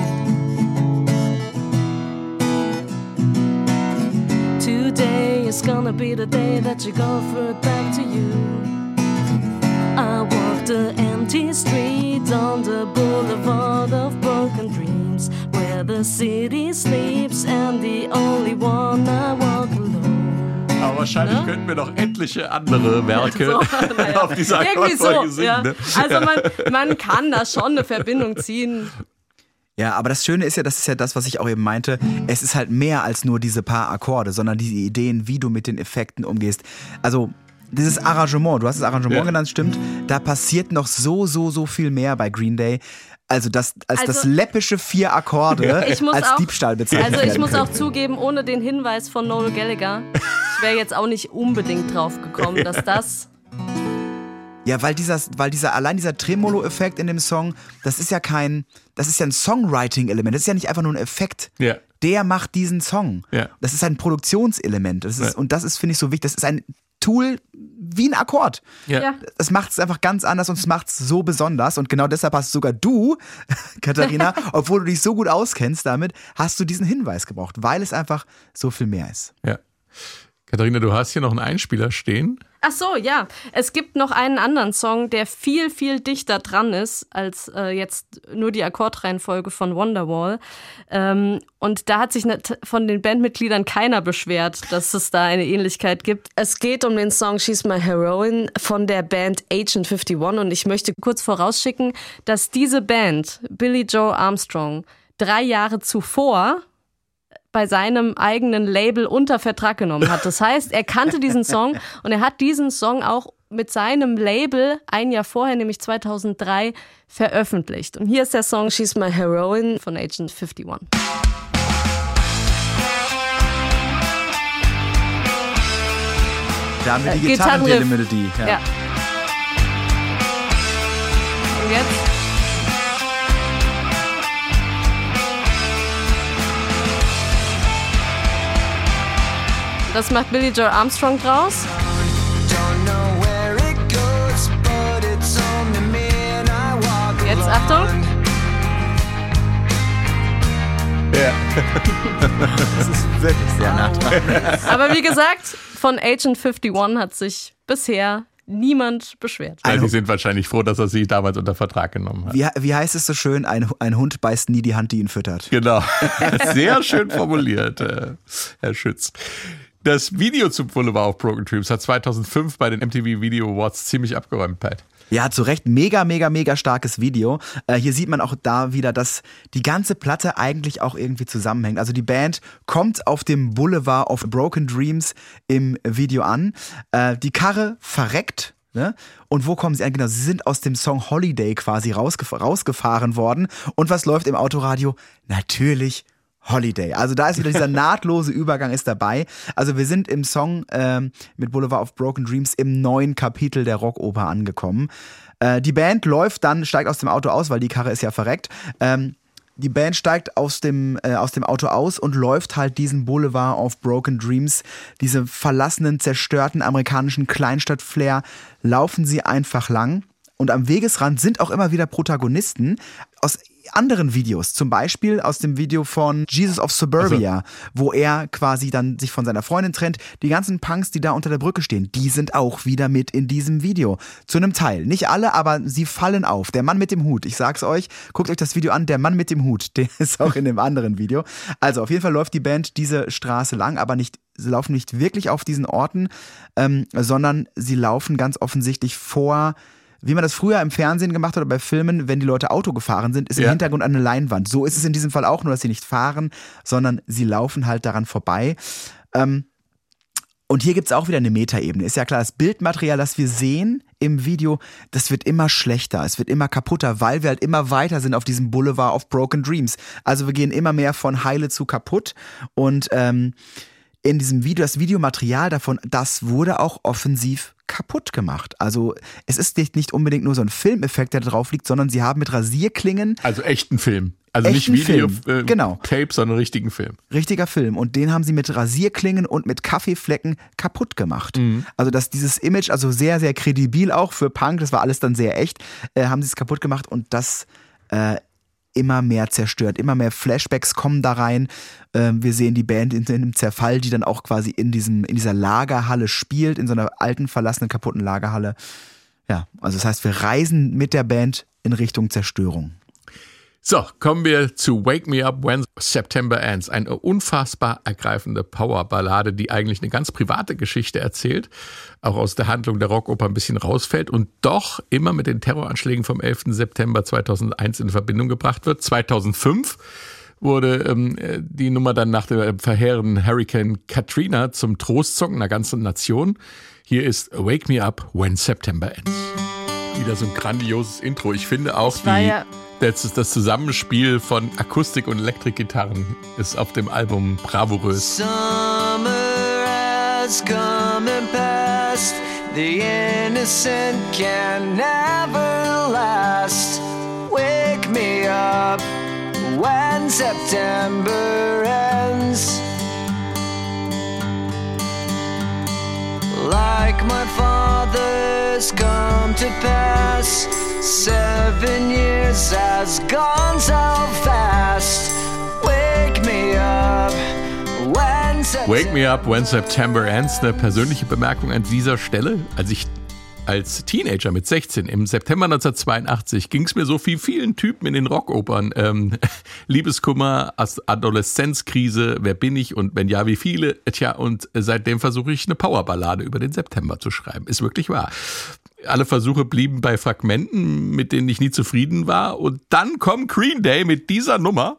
Today is gonna be the day that you go through it back to you. I walk the empty streets on the boulevard of broken dreams, where the city sleeps and the only one I walk alone. Aber wahrscheinlich könnten wir noch etliche andere Werke So, naja. auf dieser Irgendwie Akkordfolge so, singen. ja. Ne? Also man kann da schon eine Verbindung ziehen. Ja, aber das Schöne ist ja, das ist ja das, was ich auch eben meinte, es ist halt mehr als nur diese paar Akkorde, sondern diese Ideen, wie du mit den Effekten umgehst. Also dieses Arrangement, du hast das Arrangement genannt, stimmt, da passiert noch so viel mehr bei Green Day. Also das läppische 4 Akkorde Ich muss als auch- Diebstahl bezeichnet Also ich werden muss können. auch zugeben, ohne den Hinweis von Noel Gallagher, ich wäre jetzt auch nicht unbedingt drauf gekommen, dass das... Ja, weil allein dieser Tremolo-Effekt in dem Song, das ist ja ein Songwriting-Element, das ist ja nicht einfach nur ein Effekt. Ja. Der macht diesen Song. Ja. Das ist ein Produktionselement. Und das ist, finde ich, so wichtig. Das ist ein Tool wie ein Akkord. Ja. Das macht es einfach ganz anders und es macht es so besonders. Und genau deshalb hast sogar du, Katharina, obwohl du dich so gut auskennst damit, hast du diesen Hinweis gebraucht, weil es einfach so viel mehr ist. Ja. Katharina, du hast hier noch einen Einspieler stehen. Ach so, ja. Es gibt noch einen anderen Song, der viel, viel dichter dran ist als jetzt nur die Akkordreihenfolge von Wonderwall. Und da hat sich von den Bandmitgliedern keiner beschwert, dass es da eine Ähnlichkeit gibt. Es geht um den Song She's My Heroine von der Band Agent 51. Und ich möchte kurz vorausschicken, dass diese Band, Billy Joe Armstrong, 3 Jahre zuvor bei seinem eigenen Label unter Vertrag genommen hat. Das heißt, er kannte diesen Song und er hat diesen Song auch mit seinem Label ein Jahr vorher, nämlich 2003, veröffentlicht. Und hier ist der Song She's My Heroine von Agent 51. Da haben wir die Gitarrenriff. Gitarrenmelodie. Ja. Und jetzt? Das macht Billy Joe Armstrong draus. Don't know where it goes, but it's only me and I walk Jetzt alone. Achtung. Das ist wirklich sehr nah dran. Aber wie gesagt, von Agent 51 hat sich bisher niemand beschwert. Ja, die sind wahrscheinlich froh, dass er sie damals unter Vertrag genommen hat. Wie heißt es so schön? Ein Hund beißt nie die Hand, die ihn füttert. Genau. Sehr schön formuliert, Herr Schütz. Das Video zum Boulevard of Broken Dreams hat 2005 bei den MTV Video Awards ziemlich abgeräumt, Pat. Ja, zu Recht. Mega starkes Video. Hier sieht man auch da wieder, dass die ganze Platte eigentlich auch irgendwie zusammenhängt. Also die Band kommt auf dem Boulevard of Broken Dreams im Video an. Die Karre verreckt. Ne? Und wo kommen sie an? Genau, sie sind aus dem Song Holiday quasi rausgefahren worden. Und was läuft im Autoradio? Natürlich Holiday. Also da ist wieder dieser nahtlose Übergang ist dabei. Also wir sind im Song mit Boulevard of Broken Dreams im neuen Kapitel der Rockoper angekommen. Die Band steigt aus dem Auto aus, weil die Karre ist ja verreckt. Die Band steigt aus dem Auto aus und läuft halt diesen Boulevard of Broken Dreams, diese verlassenen, zerstörten amerikanischen Kleinstadt-Flair, laufen sie einfach lang. Und am Wegesrand sind auch immer wieder Protagonisten aus anderen Videos, zum Beispiel aus dem Video von Jesus of Suburbia, wo er quasi dann sich von seiner Freundin trennt. Die ganzen Punks, die da unter der Brücke stehen, die sind auch wieder mit in diesem Video. Zu einem Teil. Nicht alle, aber sie fallen auf. Der Mann mit dem Hut, ich sag's euch, guckt euch das Video an, der Mann mit dem Hut, der ist auch in dem anderen Video. Also auf jeden Fall läuft die Band diese Straße lang, aber sie laufen nicht wirklich auf diesen Orten, sondern sie laufen ganz offensichtlich vor. Wie man das früher im Fernsehen gemacht hat oder bei Filmen, wenn die Leute Auto gefahren sind, ist im Hintergrund eine Leinwand. So ist es in diesem Fall auch, nur dass sie nicht fahren, sondern sie laufen halt daran vorbei. Und hier gibt's auch wieder eine Metaebene. Ist ja klar, das Bildmaterial, das wir sehen im Video, das wird immer schlechter, es wird immer kaputter, weil wir halt immer weiter sind auf diesem Boulevard of Broken Dreams. Also wir gehen immer mehr von heile zu kaputt und in diesem Video, das Videomaterial davon, das wurde auch offensiv kaputt gemacht. Also es ist nicht unbedingt nur so ein Filmeffekt, der da drauf liegt, sondern sie haben mit Rasierklingen... Also echten Film. Also echten nicht Video, Film. Genau. Tape, sondern richtigen Film. Richtiger Film. Und den haben sie mit Rasierklingen und mit Kaffeeflecken kaputt gemacht. Also dass dieses Image, also sehr, sehr kredibil auch für Punk, das war alles dann sehr echt, haben sie es kaputt gemacht und das immer mehr zerstört. Immer mehr Flashbacks kommen da rein. Wir sehen die Band in einem Zerfall, die dann auch quasi in dieser Lagerhalle spielt, in so einer alten, verlassenen, kaputten Lagerhalle. Ja, also das heißt, wir reisen mit der Band in Richtung Zerstörung. So, kommen wir zu Wake Me Up When September Ends. Eine unfassbar ergreifende Powerballade, die eigentlich eine ganz private Geschichte erzählt, auch aus der Handlung der Rockoper ein bisschen rausfällt und doch immer mit den Terroranschlägen vom 11. September 2001 in Verbindung gebracht wird. 2005 wurde die Nummer dann nach dem verheerenden Hurricane Katrina zum Trostsong einer ganzen Nation. Hier ist Wake Me Up When September Ends. Wieder so ein grandioses Intro. Ich finde auch das Zusammenspiel von Akustik- und Elektrikgitarren ist auf dem Album bravourös. Summer has come and passed. The innocent can never last. Wake me up when September ends. Like my father's come to pass. 7 years has gone so fast. Wake me up when September Wake Me Up When September Ends. Eine persönliche Bemerkung an dieser Stelle. Als ich als Teenager mit 16 im September 1982 ging es mir so wie vielen Typen in den Rockopern. Liebeskummer, Adoleszenzkrise, wer bin ich und wenn ja, wie viele? Tja, und seitdem versuche ich eine Powerballade über den September zu schreiben. Ist wirklich wahr. Alle Versuche blieben bei Fragmenten, mit denen ich nie zufrieden war. Und dann kommt Green Day mit dieser Nummer.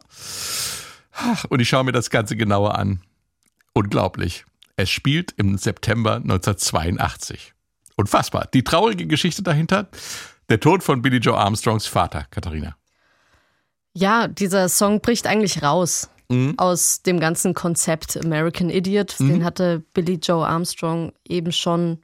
Und ich schaue mir das Ganze genauer an. Unglaublich. Es spielt im September 1982. Unfassbar. Die traurige Geschichte dahinter, der Tod von Billie Joe Armstrongs Vater, Katharina. Ja, dieser Song bricht eigentlich raus aus dem ganzen Konzept American Idiot. Den hatte Billie Joe Armstrong eben schon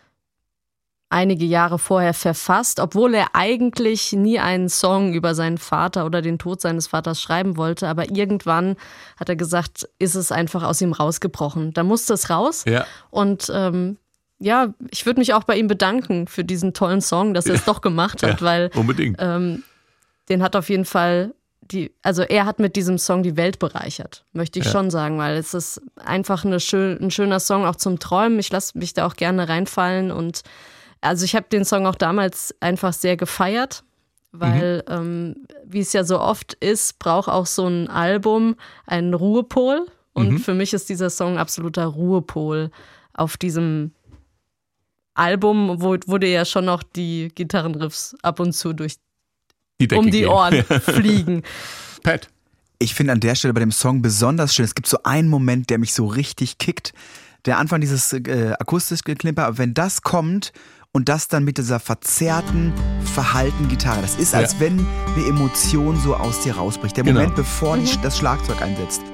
einige Jahre vorher verfasst, obwohl er eigentlich nie einen Song über seinen Vater oder den Tod seines Vaters schreiben wollte. Aber irgendwann hat er gesagt, ist es einfach aus ihm rausgebrochen. Da musste es raus. Ja. Und ja, ich würde mich auch bei ihm bedanken für diesen tollen Song, dass er es doch gemacht hat, weil unbedingt. Den hat auf jeden Fall er hat mit diesem Song die Welt bereichert, möchte ich schon sagen, weil es ist einfach ein schöner Song auch zum Träumen. Ich lasse mich da auch gerne reinfallen und also ich habe den Song auch damals einfach sehr gefeiert, weil wie es ja so oft ist, braucht auch so ein Album einen Ruhepol und für mich ist dieser Song absoluter Ruhepol auf diesem Album, wo dir ja schon noch die Gitarrenriffs ab und zu durch die Ohren fliegen. Pat. Ich finde an der Stelle bei dem Song besonders schön, es gibt so einen Moment, der mich so richtig kickt. Der Anfang dieses akustische Geklimper, aber wenn das kommt und das dann mit dieser verzerrten, verhaltenen Gitarre, das ist, als wenn eine Emotion so aus dir rausbricht. Der Moment, bevor das Schlagzeug einsetzt.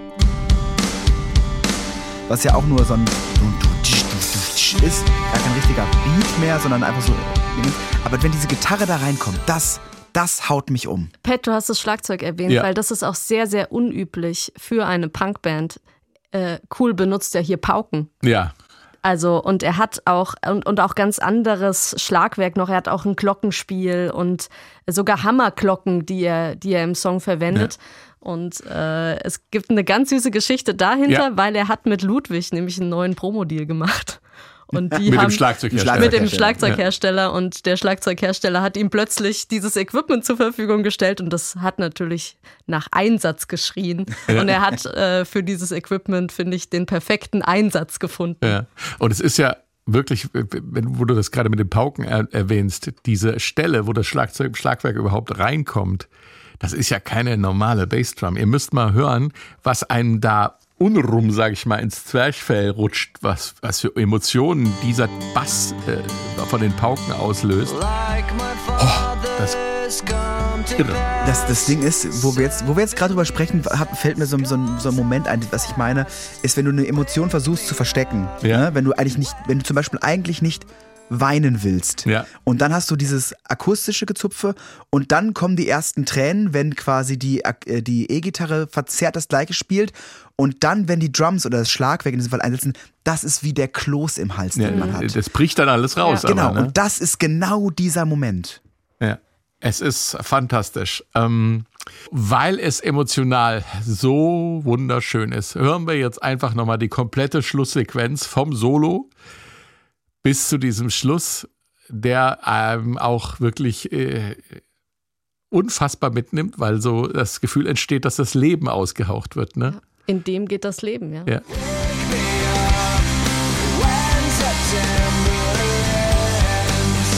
Was ja auch nur so ein ist, gar kein richtiger Beat mehr, sondern einfach so. Aber wenn diese Gitarre da reinkommt, das haut mich um. Pat, du hast das Schlagzeug erwähnt, weil das ist auch sehr, sehr unüblich für eine Punkband. Cool benutzt ja hier Pauken. Ja. Also, und er hat auch, und auch ganz anderes Schlagwerk noch. Er hat auch ein Glockenspiel und sogar Hammerglocken, die er im Song verwendet. Ja. Und es gibt eine ganz süße Geschichte dahinter, weil er hat mit Ludwig nämlich einen neuen Promodeal gemacht. Und die mit haben dem Schlagzeughersteller. Mit dem Schlagzeughersteller und der Schlagzeughersteller hat ihm plötzlich dieses Equipment zur Verfügung gestellt und das hat natürlich nach Einsatz geschrien. Und er hat für dieses Equipment, finde ich, den perfekten Einsatz gefunden. Ja. Und es ist ja wirklich, wo du das gerade mit den Pauken erwähnst, diese Stelle, wo das Schlagwerk überhaupt reinkommt, das ist ja keine normale Bassdrum. Ihr müsst mal hören, was einem da unrum, sage ich mal, ins Zwerchfell rutscht, was für Emotionen dieser Bass von den Pauken auslöst. Das ist irre. Das Ding ist, wo wir jetzt gerade drüber sprechen, fällt mir so ein Moment ein, was ich meine, ist, wenn du eine Emotion versuchst zu verstecken, ne? Wenn du zum Beispiel eigentlich nicht weinen willst. Ja. Und dann hast du dieses akustische Gezupfe und dann kommen die ersten Tränen, wenn quasi die E-Gitarre verzerrt das Gleiche spielt und dann, wenn die Drums oder das Schlagwerk in diesem Fall einsetzen, das ist wie der Kloß im Hals, den man hat. Das bricht dann alles raus. Ja. Genau, aber, ne? und das ist genau dieser Moment. Ja, es ist fantastisch. Weil es emotional so wunderschön ist, hören wir jetzt einfach nochmal die komplette Schlusssequenz vom Solo bis zu diesem Schluss, der einem auch wirklich unfassbar mitnimmt, weil so das Gefühl entsteht, dass das Leben ausgehaucht wird. Ne? In dem geht das Leben, ja. Ja. When September ends.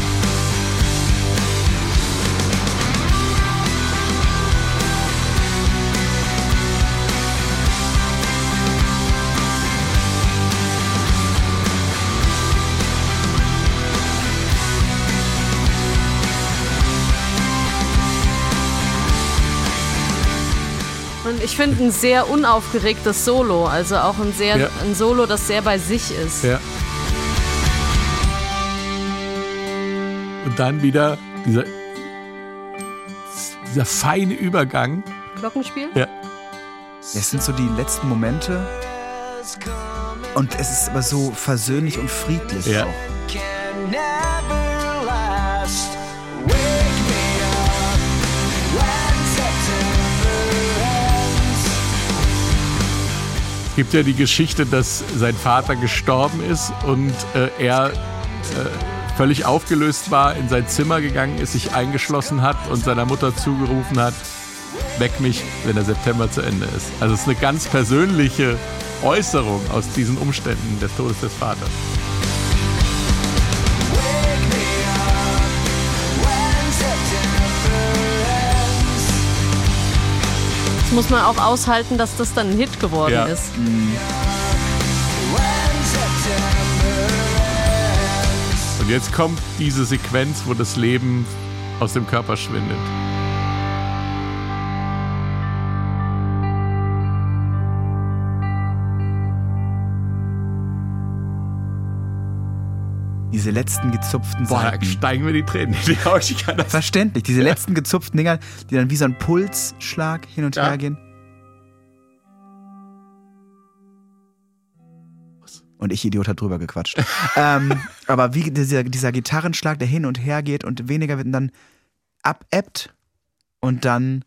Und ich finde ein sehr unaufgeregtes Solo, also auch ein Solo, das sehr bei sich ist. Ja. Und dann wieder dieser feine Übergang. Glockenspiel? Ja. Es sind so die letzten Momente und es ist aber so versöhnlich und friedlich Ja. auch. Can never last. Wake me up when September ends. Es gibt ja die Geschichte, dass sein Vater gestorben ist und er völlig aufgelöst war, in sein Zimmer gegangen ist, sich eingeschlossen hat und seiner Mutter zugerufen hat, weck mich, wenn der September zu Ende ist. Also es ist eine ganz persönliche Äußerung aus diesen Umständen des Todes des Vaters. Wake me up when September ends. Das muss man auch aushalten, dass das dann ein Hit geworden Ja. ist. When September ends. Und jetzt kommt diese Sequenz, wo das Leben aus dem Körper schwindet. Diese letzten gezupften Boah, da Saiten. steigen mir die Tränen in die Augen. Ich kann das. Verständlich, diese letzten gezupften Dinger, die dann wie so ein Pulsschlag hin und Ja. her gehen. Und ich, Idiot, hat drüber gequatscht. Aber wie dieser Gitarrenschlag, der hin und her geht und weniger wird und dann abebbt und dann,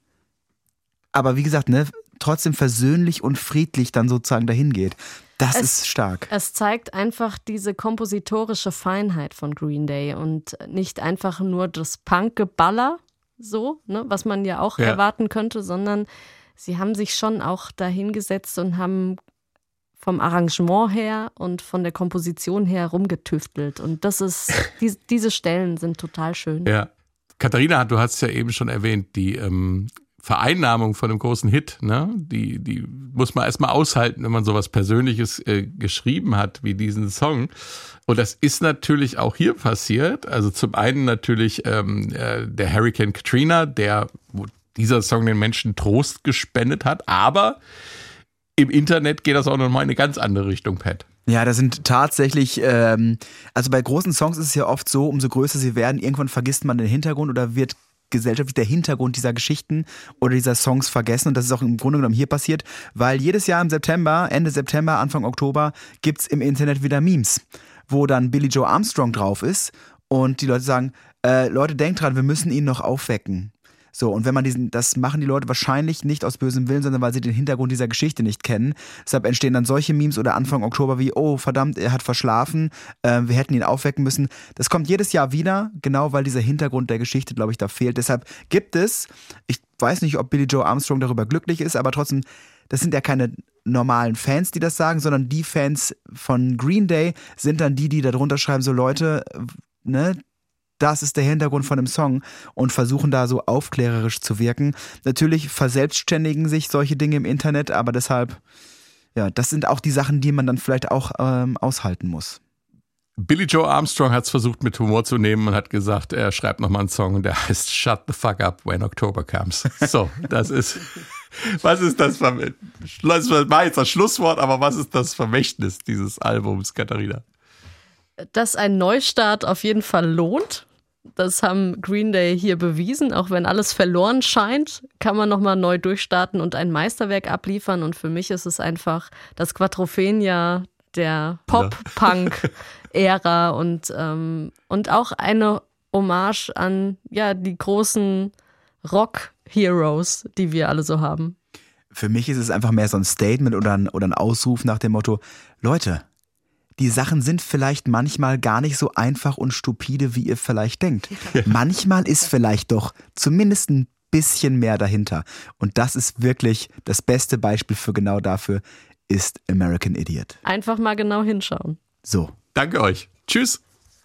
aber wie gesagt, ne, trotzdem versöhnlich und friedlich dann sozusagen dahin geht. Das ist stark. Es zeigt einfach diese kompositorische Feinheit von Green Day und nicht einfach nur das Punkgeballer, so, ne, was man ja auch erwarten könnte, sondern sie haben sich schon auch dahingesetzt und haben vom Arrangement her und von der Komposition her rumgetüftelt. Und das ist, diese Stellen sind total schön. Ja. Katharina, du hast es ja eben schon erwähnt, die Vereinnahmung von einem großen Hit, ne? Die muss man erstmal aushalten, wenn man sowas Persönliches geschrieben hat wie diesen Song. Und das ist natürlich auch hier passiert. Also zum einen natürlich der Hurricane Katrina, wo dieser Song den Menschen Trost gespendet hat, aber im Internet geht das auch nochmal in eine ganz andere Richtung, Pat. Ja, da sind tatsächlich, also bei großen Songs ist es ja oft so, umso größer sie werden, irgendwann vergisst man den Hintergrund oder wird gesellschaftlich der Hintergrund dieser Geschichten oder dieser Songs vergessen. Und das ist auch im Grunde genommen hier passiert, weil jedes Jahr im September, Ende September, Anfang Oktober, gibt's im Internet wieder Memes, wo dann Billie Joe Armstrong drauf ist und die Leute sagen, Leute, denkt dran, wir müssen ihn noch aufwecken. So, und wenn man das machen die Leute wahrscheinlich nicht aus bösem Willen, sondern weil sie den Hintergrund dieser Geschichte nicht kennen. Deshalb entstehen dann solche Memes oder Anfang Oktober wie, oh verdammt, er hat verschlafen, wir hätten ihn aufwecken müssen. Das kommt jedes Jahr wieder, genau weil dieser Hintergrund der Geschichte, glaube ich, da fehlt. Deshalb gibt es, ich weiß nicht, ob Billie Joe Armstrong darüber glücklich ist, aber trotzdem, das sind ja keine normalen Fans, die das sagen, sondern die Fans von Green Day sind dann die da drunter schreiben, so Leute, ne, das ist der Hintergrund von dem Song und versuchen da so aufklärerisch zu wirken. Natürlich verselbstständigen sich solche Dinge im Internet, aber deshalb, ja, das sind auch die Sachen, die man dann vielleicht auch aushalten muss. Billie Joe Armstrong hat es versucht mit Humor zu nehmen und hat gesagt, er schreibt nochmal einen Song, der heißt Shut the Fuck Up When October Comes. So, das ist, was ist das war jetzt das Schlusswort, aber was ist das Vermächtnis dieses Albums, Katharina? dass ein Neustart auf jeden Fall lohnt. Das haben Green Day hier bewiesen. Auch wenn alles verloren scheint, kann man nochmal neu durchstarten und ein Meisterwerk abliefern. Und für mich ist es einfach das Quadrophenia der Pop-Punk-Ära und auch eine Hommage an die großen Rock-Heroes, die wir alle so haben. Für mich ist es einfach mehr so ein Statement oder ein Ausruf nach dem Motto, Leute, die Sachen sind vielleicht manchmal gar nicht so einfach und stupide, wie ihr vielleicht denkt. Manchmal ist vielleicht doch zumindest ein bisschen mehr dahinter. Und das ist wirklich das beste Beispiel für genau dafür ist American Idiot. Einfach mal genau hinschauen. So. Danke euch. Tschüss.